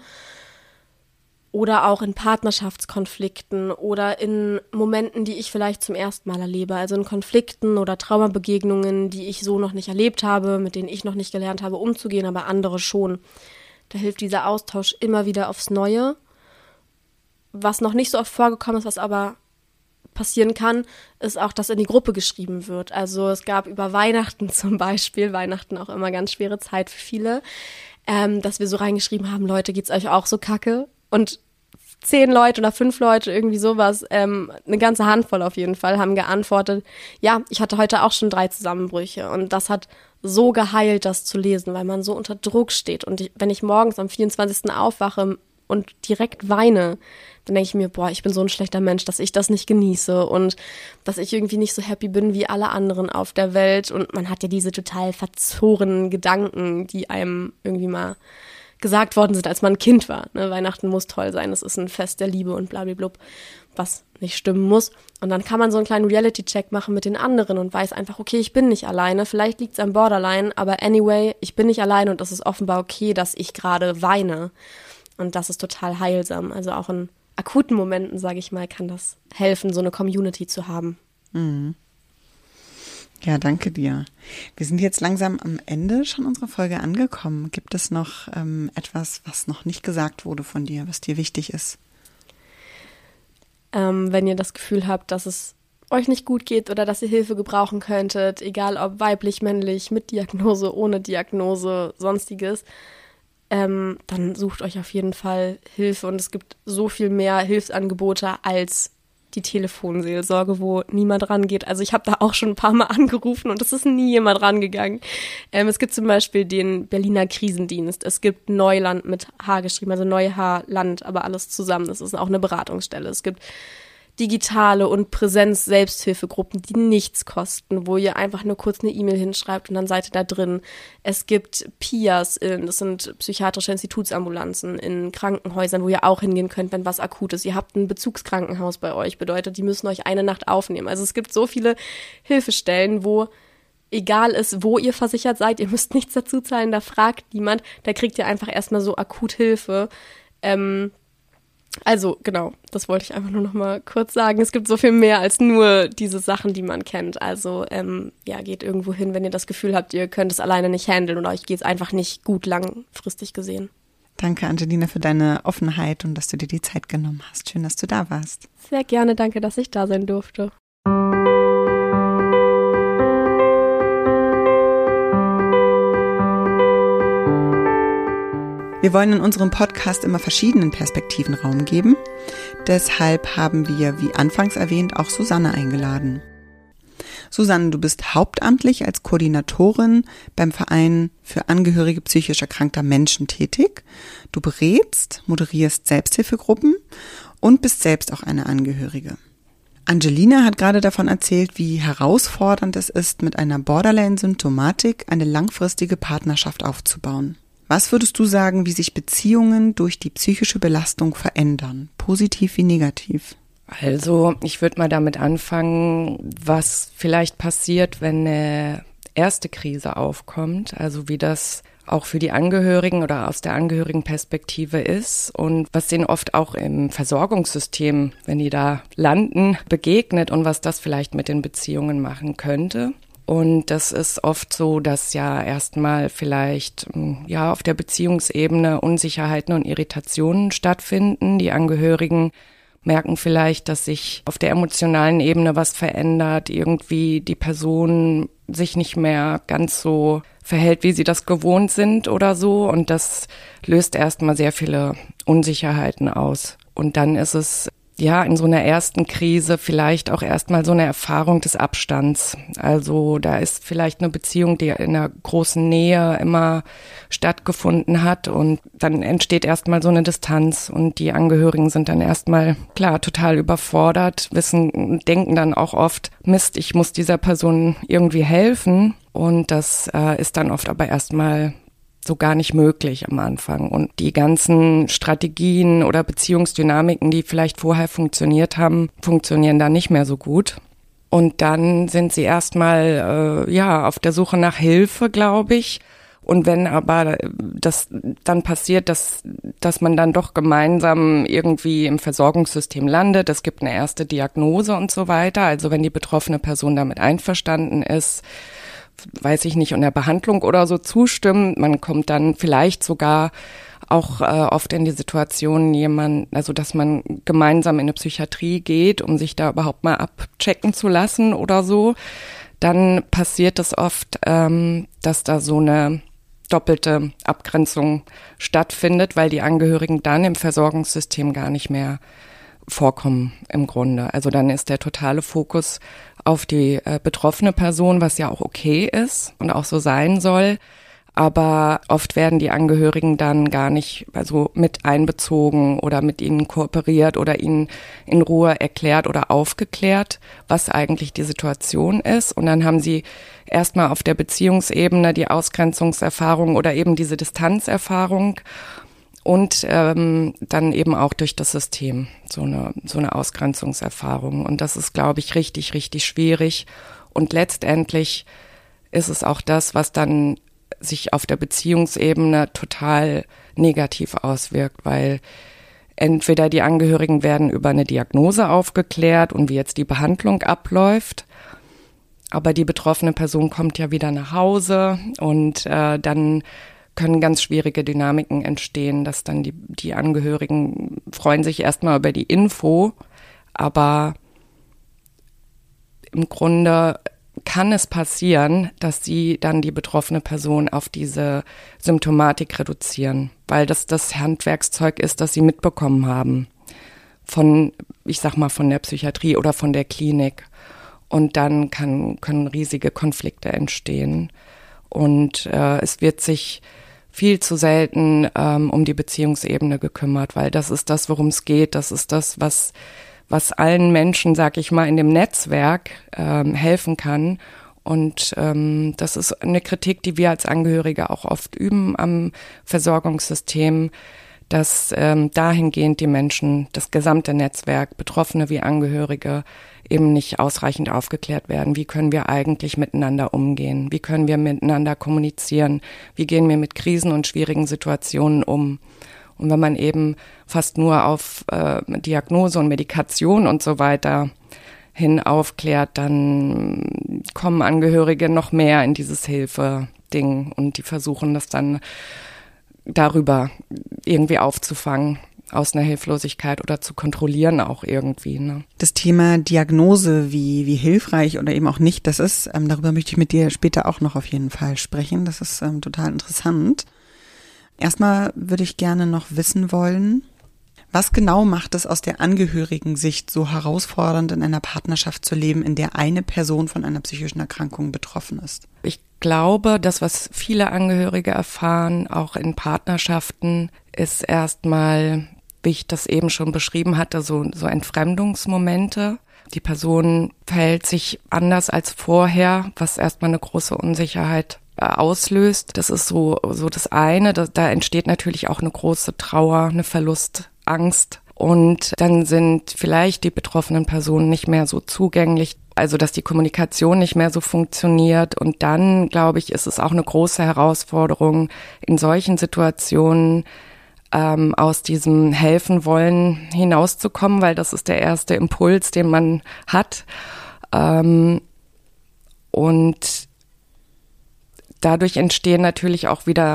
[SPEAKER 2] Oder auch in Partnerschaftskonflikten oder in Momenten, die ich vielleicht zum ersten Mal erlebe. Also in Konflikten oder Traumabegegnungen, die ich so noch nicht erlebt habe, mit denen ich noch nicht gelernt habe, umzugehen, aber andere schon. Da hilft dieser Austausch immer wieder aufs Neue. Was noch nicht so oft vorgekommen ist, was aber passieren kann, ist auch, dass in die Gruppe geschrieben wird. Also es gab über Weihnachten zum Beispiel, Weihnachten auch immer ganz schwere Zeit für viele, ähm, dass wir so reingeschrieben haben, Leute, geht's euch auch so kacke? Und zehn Leute oder fünf Leute, irgendwie sowas, ähm, eine ganze Handvoll auf jeden Fall, haben geantwortet, ja, ich hatte heute auch schon drei Zusammenbrüche. Und das hat so geheilt, das zu lesen, weil man so unter Druck steht. Und ich, wenn ich morgens am vierundzwanzigsten aufwache und direkt weine, dann denke ich mir, boah, ich bin so ein schlechter Mensch, dass ich das nicht genieße und dass ich irgendwie nicht so happy bin wie alle anderen auf der Welt. Und man hat ja diese total verzogenen Gedanken, die einem irgendwie mal gesagt worden sind, als man ein Kind war. Ne? Weihnachten muss toll sein, es ist ein Fest der Liebe und blablabla, was nicht stimmen muss. Und dann kann man so einen kleinen Reality-Check machen mit den anderen und weiß einfach, okay, ich bin nicht alleine, vielleicht liegt es am Borderline, aber anyway, ich bin nicht alleine und es ist offenbar okay, dass ich gerade weine. Und das ist total heilsam. Also auch in akuten Momenten, sage ich mal, kann das helfen, so eine Community zu haben.
[SPEAKER 1] Mhm. Ja, danke dir. Wir sind jetzt langsam am Ende schon unserer Folge angekommen. Gibt es noch ähm, etwas, was noch nicht gesagt wurde von dir, was dir wichtig ist?
[SPEAKER 2] Ähm, wenn ihr das Gefühl habt, dass es euch nicht gut geht oder dass ihr Hilfe gebrauchen könntet, egal ob weiblich, männlich, mit Diagnose, ohne Diagnose, sonstiges, ähm, dann sucht euch auf jeden Fall Hilfe. Und es gibt so viel mehr Hilfsangebote als die Telefonseelsorge, wo niemand rangeht. Also ich habe da auch schon ein paar Mal angerufen und es ist nie jemand rangegangen. Ähm, es gibt zum Beispiel den Berliner Krisendienst. Es gibt Neuland mit H geschrieben, also Neuhaarland, aber alles zusammen. Das ist auch eine Beratungsstelle. Es gibt digitale und Präsenz-Selbsthilfegruppen, die nichts kosten, wo ihr einfach nur kurz eine E-Mail hinschreibt und dann seid ihr da drin. Es gibt P I As, das sind psychiatrische Institutsambulanzen in Krankenhäusern, wo ihr auch hingehen könnt, wenn was akut ist. Ihr habt ein Bezugskrankenhaus bei euch, bedeutet, die müssen euch eine Nacht aufnehmen. Also es gibt so viele Hilfestellen, wo egal ist, wo ihr versichert seid, ihr müsst nichts dazu zahlen, da fragt niemand, da kriegt ihr einfach erstmal so akut Hilfe. Ähm, Also genau, das wollte ich einfach nur noch mal kurz sagen. Es gibt so viel mehr als nur diese Sachen, die man kennt. Also ähm, ja, geht irgendwo hin, wenn ihr das Gefühl habt, ihr könnt es alleine nicht handeln oder euch geht es einfach nicht gut langfristig gesehen.
[SPEAKER 1] Danke, Angelina, für deine Offenheit und dass du dir die Zeit genommen hast. Schön, dass du da warst.
[SPEAKER 2] Sehr gerne, danke, dass ich da sein durfte.
[SPEAKER 1] Wir wollen in unserem Podcast immer verschiedenen Perspektiven Raum geben. Deshalb haben wir, wie anfangs erwähnt, auch Susanne eingeladen. Susanne, du bist hauptamtlich als Koordinatorin beim Verein für Angehörige psychisch erkrankter Menschen tätig. Du berätst, moderierst Selbsthilfegruppen und bist selbst auch eine Angehörige. Angelina hat gerade davon erzählt, wie herausfordernd es ist, mit einer Borderline-Symptomatik eine langfristige Partnerschaft aufzubauen. Was würdest du sagen, wie sich Beziehungen durch die psychische Belastung verändern, positiv wie negativ?
[SPEAKER 3] Also ich würde mal damit anfangen, was vielleicht passiert, wenn eine erste Krise aufkommt, also wie das auch für die Angehörigen oder aus der Angehörigenperspektive ist und was denen oft auch im Versorgungssystem, wenn die da landen, begegnet und was das vielleicht mit den Beziehungen machen könnte. Und das ist oft so, dass ja erstmal vielleicht ja auf der Beziehungsebene Unsicherheiten und Irritationen stattfinden. Die Angehörigen merken vielleicht, dass sich auf der emotionalen Ebene was verändert, irgendwie die Person sich nicht mehr ganz so verhält, wie sie das gewohnt sind oder so. Und das löst erstmal sehr viele Unsicherheiten aus. Und dann ist es ja in so einer ersten Krise vielleicht auch erstmal so eine Erfahrung des Abstands. Also da ist vielleicht eine Beziehung, die in einer großen Nähe immer stattgefunden hat und dann entsteht erstmal so eine Distanz und die Angehörigen sind dann erstmal, klar, total überfordert, wissen, denken dann auch oft, Mist, ich muss dieser Person irgendwie helfen und das äh, ist dann oft aber erstmal so gar nicht möglich am Anfang. Und die ganzen Strategien oder Beziehungsdynamiken, die vielleicht vorher funktioniert haben, funktionieren dann nicht mehr so gut. Und dann sind sie erstmal äh, ja auf der Suche nach Hilfe, glaube ich. Und wenn aber das dann passiert, dass dass man dann doch gemeinsam irgendwie im Versorgungssystem landet, es gibt eine erste Diagnose und so weiter, also wenn die betroffene Person damit einverstanden ist, weiß ich nicht, und der Behandlung oder so zustimmen. Man kommt dann vielleicht sogar auch äh, oft in die Situation, jemand, also dass man gemeinsam in eine Psychiatrie geht, um sich da überhaupt mal abchecken zu lassen oder so. Dann passiert es oft, ähm, dass da so eine doppelte Abgrenzung stattfindet, weil die Angehörigen dann im Versorgungssystem gar nicht mehr vorkommen im Grunde. Also dann ist der totale Fokus auf die äh, betroffene Person, was ja auch okay ist und auch so sein soll. Aber oft werden die Angehörigen dann gar nicht also mit einbezogen oder mit ihnen kooperiert oder ihnen in Ruhe erklärt oder aufgeklärt, was eigentlich die Situation ist. Und dann haben sie erstmal auf der Beziehungsebene die Ausgrenzungserfahrung oder eben diese Distanzerfahrung und ähm, dann eben auch durch das System so eine so eine Ausgrenzungserfahrung. Und das ist, glaube ich, richtig, richtig schwierig. Und letztendlich ist es auch das, was dann sich auf der Beziehungsebene total negativ auswirkt, weil entweder die Angehörigen werden über eine Diagnose aufgeklärt und wie jetzt die Behandlung abläuft, aber die betroffene Person kommt ja wieder nach Hause und äh, dann können ganz schwierige Dynamiken entstehen, dass dann die, die Angehörigen freuen sich erstmal über die Info, aber im Grunde kann es passieren, dass sie dann die betroffene Person auf diese Symptomatik reduzieren, weil das das Handwerkszeug ist, das sie mitbekommen haben von, ich sag mal, von der Psychiatrie oder von der Klinik. Und dann kann, können riesige Konflikte entstehen. Und äh, es wird sich viel zu selten ähm, um die Beziehungsebene gekümmert, weil das ist das, worum es geht. Das ist das, was was allen Menschen, sag ich mal, in dem Netzwerk ähm, helfen kann. Und ähm, das ist eine Kritik, die wir als Angehörige auch oft üben am Versorgungssystem, dass ähm, dahingehend die Menschen, das gesamte Netzwerk, Betroffene wie Angehörige, eben nicht ausreichend aufgeklärt werden. Wie können wir eigentlich miteinander umgehen? Wie können wir miteinander kommunizieren? Wie gehen wir mit Krisen und schwierigen Situationen um? Und wenn man eben fast nur auf äh, Diagnose und Medikation und so weiter hin aufklärt, dann kommen Angehörige noch mehr in dieses Hilfe-Ding und die versuchen das dann darüber irgendwie aufzufangen aus einer Hilflosigkeit oder zu kontrollieren auch irgendwie. Ne?
[SPEAKER 1] Das Thema Diagnose, wie, wie hilfreich oder eben auch nicht das ist, ähm, darüber möchte ich mit dir später auch noch auf jeden Fall sprechen. Das ist ähm, total interessant. Erstmal würde ich gerne noch wissen wollen, was genau macht es aus der Angehörigen-Sicht so herausfordernd, in einer Partnerschaft zu leben, in der eine Person von einer psychischen Erkrankung betroffen ist?
[SPEAKER 3] Ich glaube, das, was viele Angehörige erfahren, auch in Partnerschaften, ist erstmal, wie ich das eben schon beschrieben hatte, so, so Entfremdungsmomente. Die Person verhält sich anders als vorher, was erstmal eine große Unsicherheit auslöst. Das ist so, so das eine. Da, da entsteht natürlich auch eine große Trauer, eine Verlustangst. Und dann sind vielleicht die betroffenen Personen nicht mehr so zugänglich, also dass die Kommunikation nicht mehr so funktioniert. Und dann, glaube ich, ist es auch eine große Herausforderung, in solchen Situationen ähm, aus diesem Helfen-Wollen hinauszukommen, weil das ist der erste Impuls, den man hat. Ähm, und dadurch entstehen natürlich auch wieder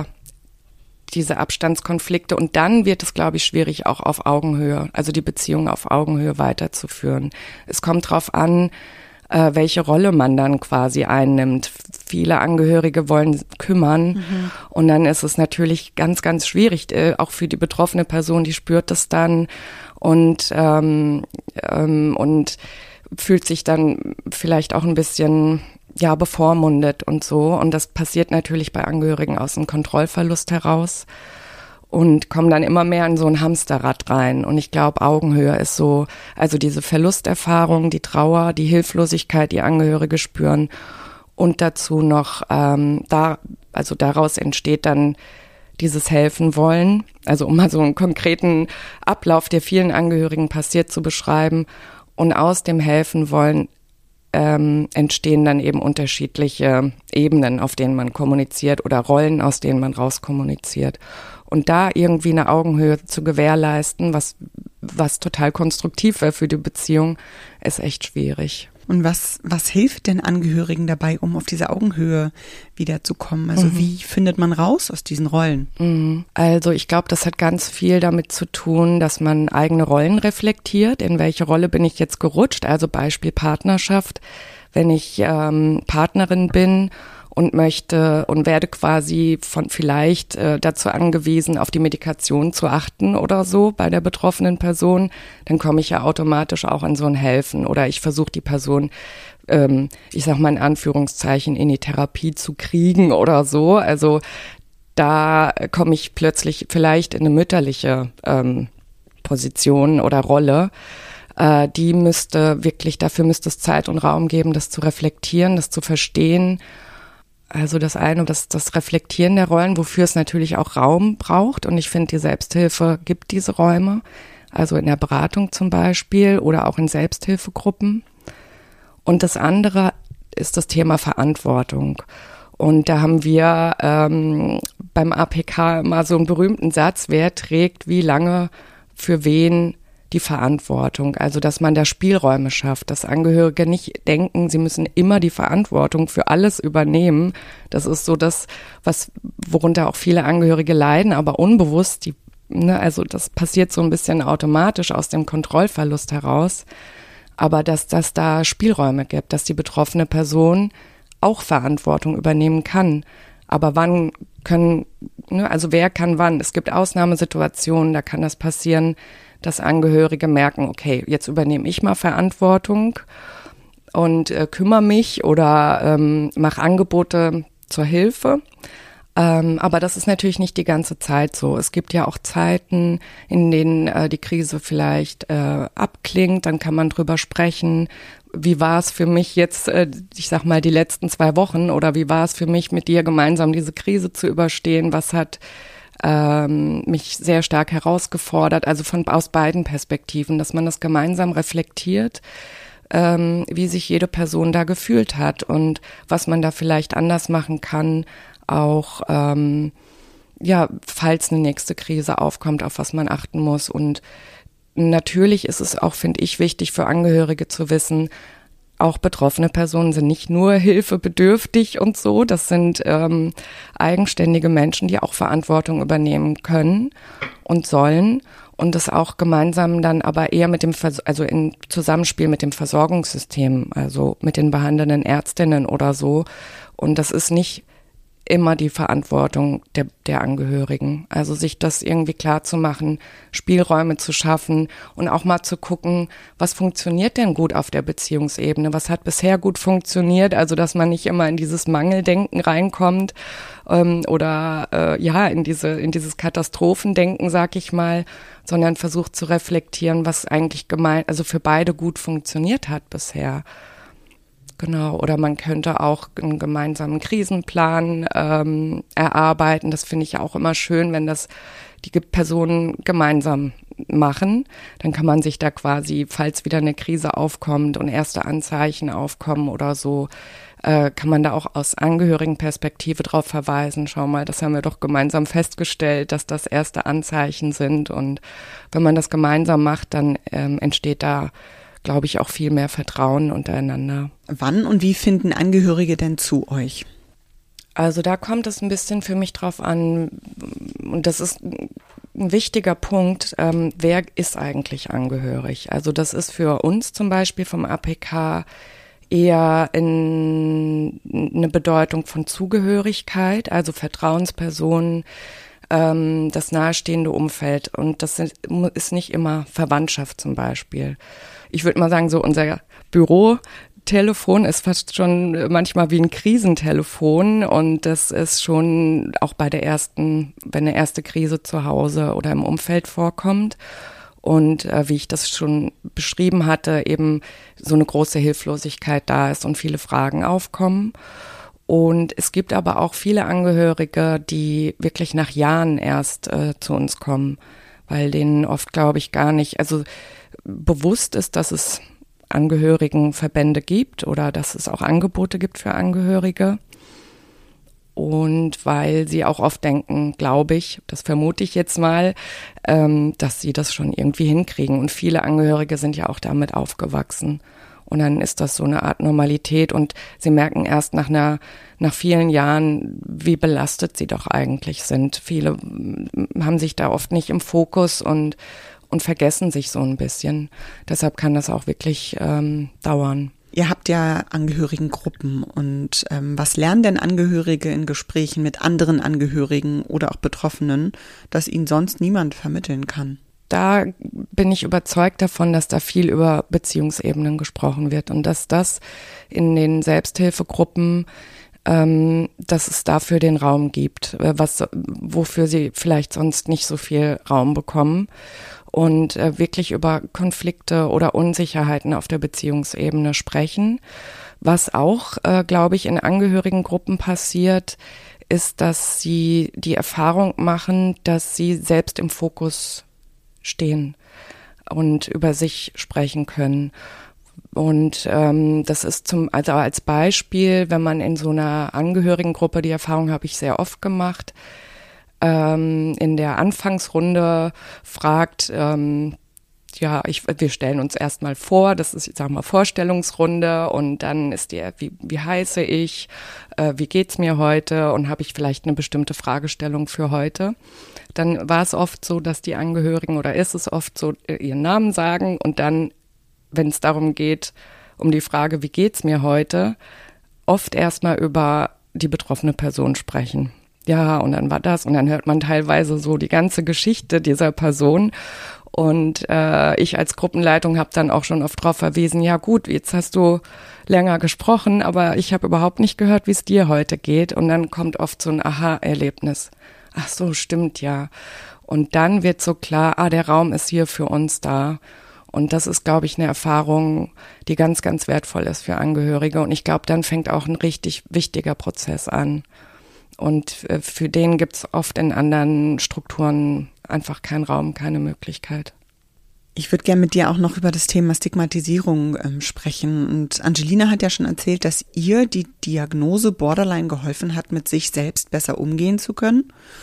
[SPEAKER 3] diese Abstandskonflikte und dann wird es, glaube ich, schwierig, auch auf Augenhöhe, also die Beziehung auf Augenhöhe weiterzuführen. Es kommt drauf an, äh, welche Rolle man dann quasi einnimmt. Viele Angehörige wollen kümmern mhm. und dann ist es natürlich ganz, ganz schwierig, äh, auch für die betroffene Person, die spürt das dann und, ähm, ähm, und fühlt sich dann vielleicht auch ein bisschen ja, bevormundet und so. Und das passiert natürlich bei Angehörigen aus einem Kontrollverlust heraus und kommen dann immer mehr in so ein Hamsterrad rein. Und ich glaube, Augenhöhe ist so, also diese Verlusterfahrung, die Trauer, die Hilflosigkeit, die Angehörige spüren und dazu noch, ähm, da, also daraus entsteht dann dieses Helfen wollen. Also um mal so einen konkreten Ablauf, der vielen Angehörigen passiert, zu beschreiben. Und aus dem Helfen wollen Ähm, entstehen dann eben unterschiedliche Ebenen, auf denen man kommuniziert oder Rollen, aus denen man rauskommuniziert. Und da irgendwie eine Augenhöhe zu gewährleisten, was, was total konstruktiv wäre für die Beziehung, ist echt schwierig.
[SPEAKER 1] Und was, was hilft denn Angehörigen dabei, um auf diese Augenhöhe wiederzukommen? Also mhm. wie findet man raus aus diesen Rollen?
[SPEAKER 3] Mhm. Also ich glaube, das hat ganz viel damit zu tun, dass man eigene Rollen reflektiert. In welche Rolle bin ich jetzt gerutscht? Also Beispiel Partnerschaft. Wenn ich ähm, Partnerin bin und möchte und werde quasi von vielleicht äh, dazu angewiesen, auf die Medikation zu achten oder so bei der betroffenen Person, dann komme ich ja automatisch auch in so ein Helfen oder ich versuche die Person, ähm, ich sag mal in Anführungszeichen, in die Therapie zu kriegen oder so. Also da komme ich plötzlich vielleicht in eine mütterliche ähm, Position oder Rolle. Äh, die müsste wirklich, dafür müsste es Zeit und Raum geben, das zu reflektieren, das zu verstehen. Also das eine, das, das Reflektieren der Rollen, wofür es natürlich auch Raum braucht. Und ich finde, die Selbsthilfe gibt diese Räume. Also in der Beratung zum Beispiel oder auch in Selbsthilfegruppen. Und das andere ist das Thema Verantwortung. Und da haben wir ähm, beim A P K immer so einen berühmten Satz, wer trägt wie lange für wen die Verantwortung, also dass man da Spielräume schafft, dass Angehörige nicht denken, sie müssen immer die Verantwortung für alles übernehmen. Das ist so das, was worunter auch viele Angehörige leiden, aber unbewusst, die, ne, also das passiert so ein bisschen automatisch aus dem Kontrollverlust heraus, aber dass das da Spielräume gibt, dass die betroffene Person auch Verantwortung übernehmen kann. Aber wann können, ne, also wer kann wann? Es gibt Ausnahmesituationen, da kann das passieren, dass Angehörige merken, okay, jetzt übernehme ich mal Verantwortung und äh, kümmere mich oder ähm, mache Angebote zur Hilfe. Ähm, aber das ist natürlich nicht die ganze Zeit so. Es gibt ja auch Zeiten, in denen äh, die Krise vielleicht äh, abklingt, dann kann man drüber sprechen. Wie war es für mich jetzt, äh, ich sag mal, die letzten zwei Wochen oder wie war es für mich, mit dir gemeinsam diese Krise zu überstehen? Was hat ähm, mich sehr stark herausgefordert? Also von aus beiden Perspektiven, dass man das gemeinsam reflektiert, ähm, wie sich jede Person da gefühlt hat und was man da vielleicht anders machen kann, auch ähm, ja, falls eine nächste Krise aufkommt, auf was man achten muss. Und natürlich ist es auch, finde ich, wichtig für Angehörige zu wissen, auch betroffene Personen sind nicht nur hilfebedürftig und so. Das sind ähm, eigenständige Menschen, die auch Verantwortung übernehmen können und sollen. Und das auch gemeinsam dann aber eher mit dem, Vers- also in Zusammenspiel mit dem Versorgungssystem, also mit den behandelnden Ärztinnen oder so. Und das ist nicht immer die Verantwortung der, der Angehörigen. Also sich das irgendwie klar zu machen, Spielräume zu schaffen und auch mal zu gucken, was funktioniert denn gut auf der Beziehungsebene? Was hat bisher gut funktioniert? Also dass man nicht immer in dieses Mangeldenken reinkommt ähm, oder äh, ja in diese in dieses Katastrophendenken, sag ich mal, sondern versucht zu reflektieren, was eigentlich gemein, also für beide gut funktioniert hat bisher. Genau, oder man könnte auch einen gemeinsamen Krisenplan ähm, erarbeiten. Das finde ich ja auch immer schön, wenn das die Personen gemeinsam machen. Dann kann man sich da quasi, falls wieder eine Krise aufkommt und erste Anzeichen aufkommen oder so, äh, kann man da auch aus Angehörigenperspektive drauf verweisen. Schau mal, das haben wir doch gemeinsam festgestellt, dass das erste Anzeichen sind. Und wenn man das gemeinsam macht, dann ähm, entsteht da, glaube ich, auch viel mehr Vertrauen untereinander.
[SPEAKER 1] Wann und wie finden Angehörige denn zu euch?
[SPEAKER 3] Also da kommt es ein bisschen für mich drauf an, und das ist ein wichtiger Punkt, ähm, wer ist eigentlich angehörig? Also das ist für uns zum Beispiel vom A P K eher in eine Bedeutung von Zugehörigkeit, also Vertrauenspersonen, ähm, das nahestehende Umfeld. Und das sind, ist nicht immer Verwandtschaft zum Beispiel. Ich würde mal sagen, so unser Bürotelefon ist fast schon manchmal wie ein Krisentelefon, und das ist schon auch bei der ersten, wenn eine erste Krise zu Hause oder im Umfeld vorkommt und äh, wie ich das schon beschrieben hatte, eben so eine große Hilflosigkeit da ist und viele Fragen aufkommen. Und es gibt aber auch viele Angehörige, die wirklich nach Jahren erst äh, zu uns kommen, weil denen oft, glaube ich, gar nicht, also bewusst ist, dass es Angehörigenverbände gibt oder dass es auch Angebote gibt für Angehörige. Und weil sie auch oft denken, glaube ich, das vermute ich jetzt mal, ähm, dass sie das schon irgendwie hinkriegen. Und viele Angehörige sind ja auch damit aufgewachsen. Und dann ist das so eine Art Normalität, und sie merken erst nach einer, nach vielen Jahren, wie belastet sie doch eigentlich sind. Viele haben sich da oft nicht im Fokus und, und vergessen sich so ein bisschen. Deshalb kann das auch wirklich ähm, dauern.
[SPEAKER 1] Ihr habt ja Angehörigengruppen, und ähm, was lernen denn Angehörige in Gesprächen mit anderen Angehörigen oder auch Betroffenen, das ihnen sonst niemand vermitteln kann?
[SPEAKER 3] Da bin ich überzeugt davon, dass da viel über Beziehungsebenen gesprochen wird und dass das in den Selbsthilfegruppen, ähm, dass es dafür den Raum gibt, was, wofür sie vielleicht sonst nicht so viel Raum bekommen, und äh, wirklich über Konflikte oder Unsicherheiten auf der Beziehungsebene sprechen. Was auch, äh, glaube ich, in Angehörigengruppen passiert, ist, dass sie die Erfahrung machen, dass sie selbst im Fokus stehen und über sich sprechen können. Und ähm, das ist zum, also als Beispiel, wenn man in so einer Angehörigengruppe, die Erfahrung habe ich sehr oft gemacht, ähm, in der Anfangsrunde fragt, ähm, ja, ich, wir stellen uns erstmal vor, das ist, ich sag mal, Vorstellungsrunde, und dann ist die, wie, wie heiße ich, äh, wie geht's mir heute, und habe ich vielleicht eine bestimmte Fragestellung für heute. Dann war es oft so, dass die Angehörigen, oder ist es oft so, ihren Namen sagen, und dann, wenn es darum geht, um die Frage, wie geht's mir heute, oft erstmal über die betroffene Person sprechen. Ja, und dann war das, und dann hört man teilweise so die ganze Geschichte dieser Person. Und äh, ich als Gruppenleitung habe dann auch schon oft darauf verwiesen, ja gut, jetzt hast du länger gesprochen, aber ich habe überhaupt nicht gehört, wie es dir heute geht. Und dann kommt oft so ein Aha-Erlebnis. Ach so, stimmt, ja. Und dann wird so klar, ah, der Raum ist hier für uns da. Und das ist, glaube ich, eine Erfahrung, die ganz, ganz wertvoll ist für Angehörige. Und ich glaube, dann fängt auch ein richtig wichtiger Prozess an. Und für den gibt es oft in anderen Strukturen einfach keinen Raum, keine Möglichkeit.
[SPEAKER 1] Ich würde gerne mit dir auch noch über das Thema Stigmatisierung ähm, sprechen. Und Angelina hat ja schon erzählt, dass ihr die Diagnose Borderline geholfen hat, mit sich selbst besser umgehen zu können.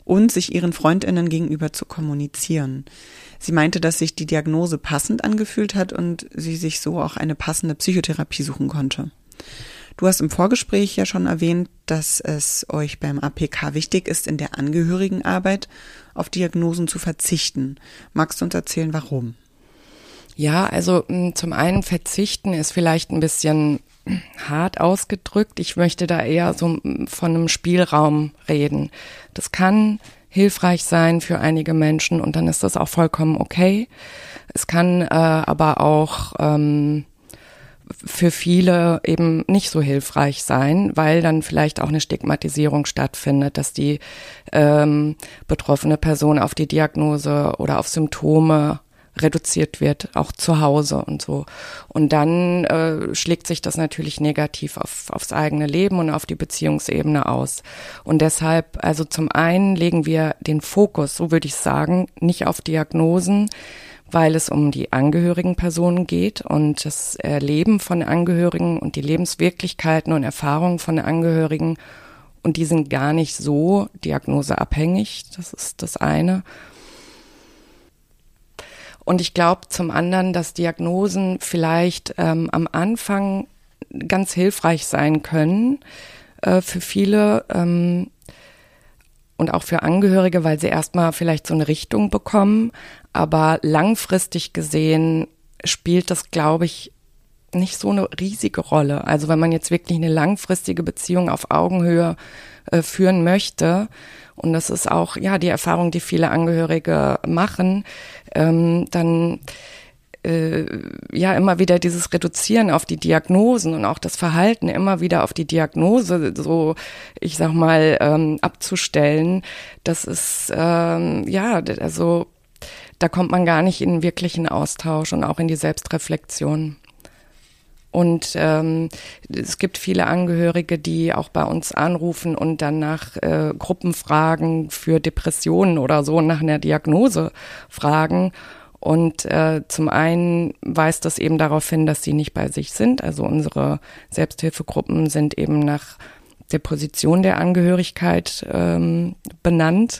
[SPEAKER 1] und sich ihren FreundInnen gegenüber zu kommunizieren. Sie meinte, dass sich die Diagnose passend angefühlt hat und sie sich so auch eine passende Psychotherapie suchen konnte. Du hast im Vorgespräch ja schon erwähnt, dass es euch beim A P K wichtig ist, in der Angehörigenarbeit auf Diagnosen zu verzichten. Magst du uns erzählen, warum?
[SPEAKER 3] Ja, also zum einen verzichten ist vielleicht ein bisschen hart ausgedrückt. Ich möchte da eher so von einem Spielraum reden. Das kann hilfreich sein für einige Menschen und dann ist das auch vollkommen okay. Es kann äh, aber auch ähm, für viele eben nicht so hilfreich sein, weil dann vielleicht auch eine Stigmatisierung stattfindet, dass die ähm, betroffene Person auf die Diagnose oder auf Symptome reduziert wird, auch zu Hause und so. Und dann äh, schlägt sich das natürlich negativ auf, aufs eigene Leben und auf die Beziehungsebene aus. Und deshalb, also zum einen legen wir den Fokus, so würde ich sagen, nicht auf Diagnosen, weil es um die angehörigen Personen geht und das Erleben von Angehörigen und die Lebenswirklichkeiten und Erfahrungen von Angehörigen. Und die sind gar nicht so diagnoseabhängig, das ist das eine. Und ich glaube zum anderen, dass Diagnosen vielleicht ähm, am Anfang ganz hilfreich sein können äh, für viele ähm, und auch für Angehörige, weil sie erstmal vielleicht so eine Richtung bekommen. Aber langfristig gesehen spielt das, glaube ich, nicht so eine riesige Rolle. Also wenn man jetzt wirklich eine langfristige Beziehung auf Augenhöhe äh, führen möchte, und das ist auch ja die Erfahrung, die viele Angehörige machen, ähm, dann äh, ja immer wieder dieses Reduzieren auf die Diagnosen und auch das Verhalten immer wieder auf die Diagnose so, ich sag mal, ähm, abzustellen, das ist ähm, ja also da kommt man gar nicht in einen wirklichen Austausch und auch in die Selbstreflexion. Und ähm, es gibt viele Angehörige, die auch bei uns anrufen und dann nach äh, Gruppenfragen für Depressionen oder so nach einer Diagnose fragen. Und äh, zum einen weist das eben darauf hin, dass sie nicht bei sich sind. Also unsere Selbsthilfegruppen sind eben nach der Position der Angehörigkeit ähm, benannt.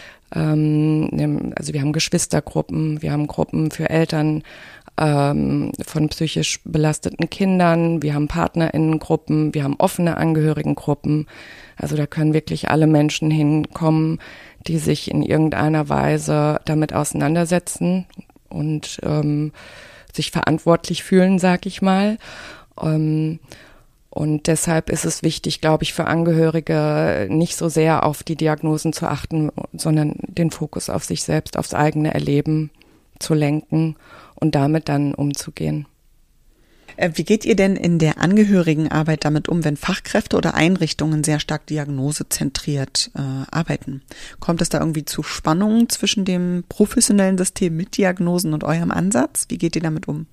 [SPEAKER 3] Ähm, also wir haben Geschwistergruppen, wir haben Gruppen für Eltern ähm, von psychisch belasteten Kindern, wir haben PartnerInnengruppen, wir haben offene Angehörigengruppen. Also da können wirklich alle Menschen hinkommen, die sich in irgendeiner Weise damit auseinandersetzen und ähm, sich verantwortlich fühlen, sag ich mal. Ähm, und deshalb ist es wichtig, glaube ich, für Angehörige nicht so sehr auf die Diagnosen zu achten, sondern den Fokus auf sich selbst, aufs eigene Erleben zu lenken und damit dann umzugehen.
[SPEAKER 1] Wie geht ihr denn in der Angehörigenarbeit damit um, wenn Fachkräfte oder Einrichtungen sehr stark diagnosezentriert äh, arbeiten? Kommt es da irgendwie zu Spannungen zwischen dem professionellen System mit Diagnosen und eurem Ansatz? Wie geht ihr damit um?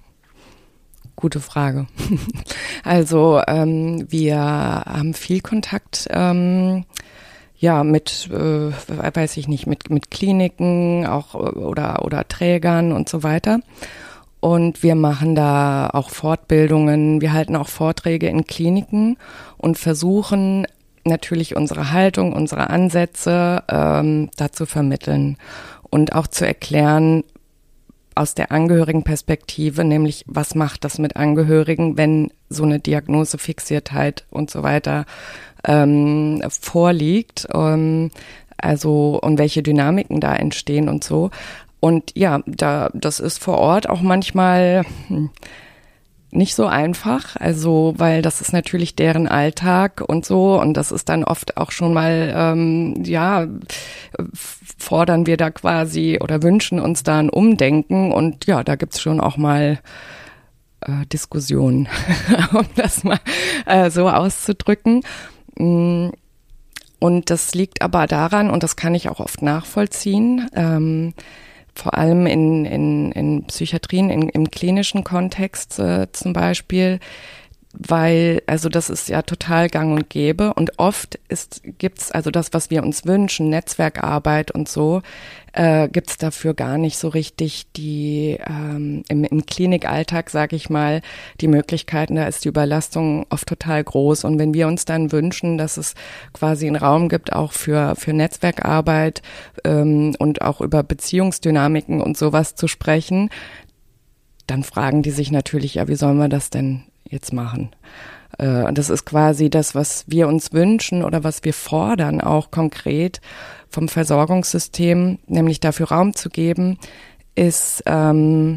[SPEAKER 3] Gute Frage. Also ähm, wir haben viel Kontakt ähm, ja mit, äh, weiß ich nicht, mit mit Kliniken auch oder oder Trägern und so weiter. Und wir machen da auch Fortbildungen, wir halten auch Vorträge in Kliniken und versuchen natürlich unsere Haltung, unsere Ansätze ähm, da zu vermitteln und auch zu erklären aus der Angehörigenperspektive, nämlich was macht das mit Angehörigen, wenn so eine Diagnosefixiertheit und so weiter ähm, vorliegt, ähm, also und welche Dynamiken da entstehen und so. Und ja, da das ist vor Ort auch manchmal hm, nicht so einfach, also weil das ist natürlich deren Alltag und so und das ist dann oft auch schon mal, ähm, ja, fordern wir da quasi oder wünschen uns da ein Umdenken und ja, da gibt's schon auch mal äh, Diskussionen, um das mal äh, so auszudrücken. Und das liegt aber daran, und das kann ich auch oft nachvollziehen, ähm, vor allem in, in, in Psychiatrien, in, im klinischen Kontext äh, zum Beispiel, weil, also das ist ja total gang und gäbe und oft ist, gibt's also das, was wir uns wünschen, Netzwerkarbeit und so, äh, gibt's dafür gar nicht so richtig die, ähm, im, im Klinikalltag, sage ich mal, die Möglichkeiten, da ist die Überlastung oft total groß und wenn wir uns dann wünschen, dass es quasi einen Raum gibt, auch für, für Netzwerkarbeit ähm, und auch über Beziehungsdynamiken und sowas zu sprechen, dann fragen die sich natürlich, ja, wie sollen wir das denn jetzt machen? Äh, und das ist quasi das, was wir uns wünschen oder was wir fordern, auch konkret vom Versorgungssystem, nämlich dafür Raum zu geben, ist ähm,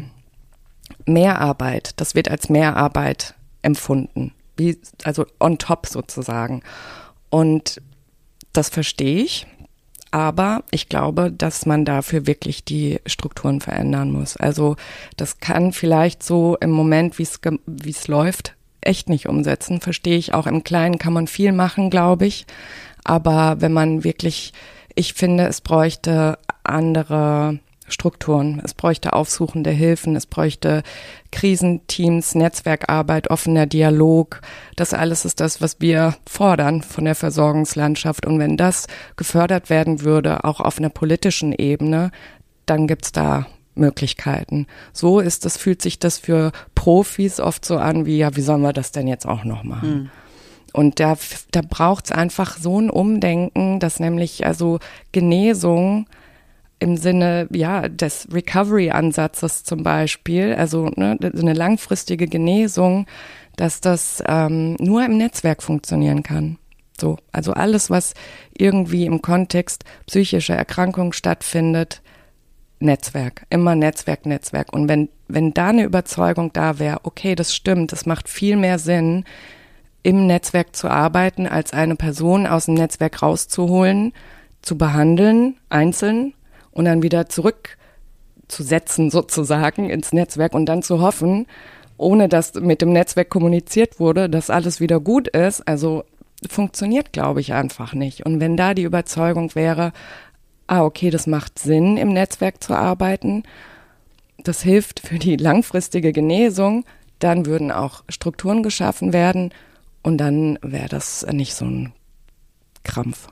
[SPEAKER 3] Mehrarbeit. Das wird als Mehrarbeit empfunden, wie, also on top sozusagen. Und das verstehe ich. Aber ich glaube, dass man dafür wirklich die Strukturen verändern muss. Also das kann vielleicht so im Moment, wie es wie es läuft, echt nicht umsetzen. Verstehe ich auch. Im Kleinen kann man viel machen, glaube ich. Aber wenn man wirklich, ich finde, es bräuchte andere Strukturen. Es bräuchte aufsuchende Hilfen, es bräuchte Krisenteams, Netzwerkarbeit, offener Dialog. Das alles ist das, was wir fordern von der Versorgungslandschaft. Und wenn das gefördert werden würde, auch auf einer politischen Ebene, dann gibt's da Möglichkeiten. So ist das, fühlt sich das für Profis oft so an wie, ja, wie sollen wir das denn jetzt auch noch machen? Hm. Und da, da braucht's einfach so ein Umdenken, dass nämlich also Genesung im Sinne, ja, des Recovery-Ansatzes zum Beispiel, also ne, eine langfristige Genesung, dass das ähm, nur im Netzwerk funktionieren kann. So, also alles, was irgendwie im Kontext psychischer Erkrankung stattfindet, Netzwerk, immer Netzwerk, Netzwerk. Und wenn wenn da eine Überzeugung da wäre, okay, das stimmt, das macht viel mehr Sinn, im Netzwerk zu arbeiten, als eine Person aus dem Netzwerk rauszuholen, zu behandeln, einzeln, und dann wieder zurückzusetzen sozusagen ins Netzwerk und dann zu hoffen, ohne dass mit dem Netzwerk kommuniziert wurde, dass alles wieder gut ist. Also funktioniert, glaube ich, einfach nicht. Und wenn da die Überzeugung wäre, ah, okay, das macht Sinn, im Netzwerk zu arbeiten, das hilft für die langfristige Genesung, dann würden auch Strukturen geschaffen werden und dann wäre das nicht so ein Krampf.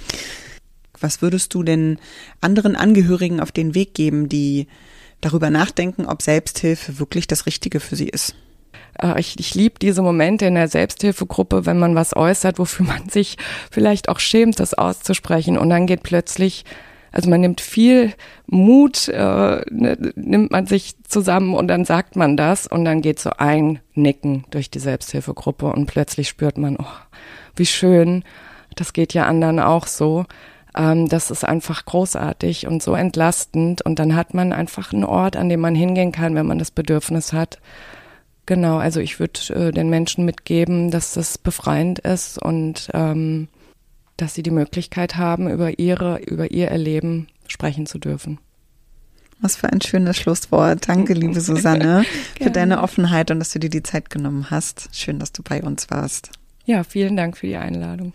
[SPEAKER 1] Was würdest du denn anderen Angehörigen auf den Weg geben, die darüber nachdenken, ob Selbsthilfe wirklich das Richtige für sie ist?
[SPEAKER 3] Ich, ich liebe diese Momente in der Selbsthilfegruppe, wenn man was äußert, wofür man sich vielleicht auch schämt, das auszusprechen. Und dann geht plötzlich, also man nimmt viel Mut, äh, nimmt man sich zusammen und dann sagt man das. Und dann geht so ein Nicken durch die Selbsthilfegruppe und plötzlich spürt man, oh, wie schön, das geht ja anderen auch so. Das ist einfach großartig und so entlastend und dann hat man einfach einen Ort, an dem man hingehen kann, wenn man das Bedürfnis hat. Genau, also ich würde äh, den Menschen mitgeben, dass das befreiend ist und ähm, dass sie die Möglichkeit haben, über ihre, über ihr Erleben sprechen zu dürfen.
[SPEAKER 1] Was für ein schönes Schlusswort. Danke, liebe Susanne, für deine Offenheit und dass du dir die Zeit genommen hast. Schön, dass du bei uns warst.
[SPEAKER 3] Ja, vielen Dank für die Einladung.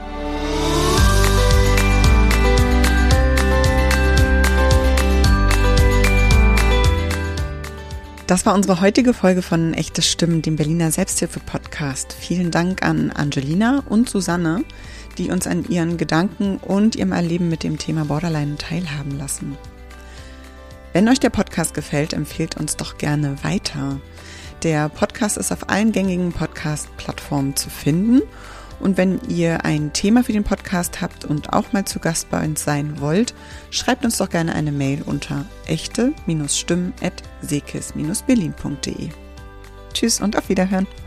[SPEAKER 1] Das war unsere heutige Folge von Echte Stimmen, dem Berliner Selbsthilfe-Podcast. Vielen Dank an Angelina und Susanne, die uns an ihren Gedanken und ihrem Erleben mit dem Thema Borderline teilhaben lassen. Wenn euch der Podcast gefällt, empfehlt uns doch gerne weiter. Der Podcast ist auf allen gängigen Podcast-Plattformen zu finden. Und wenn ihr ein Thema für den Podcast habt und auch mal zu Gast bei uns sein wollt, schreibt uns doch gerne eine Mail unter echte Stimmen at sekis Berlin punkt de. Tschüss und auf Wiederhören.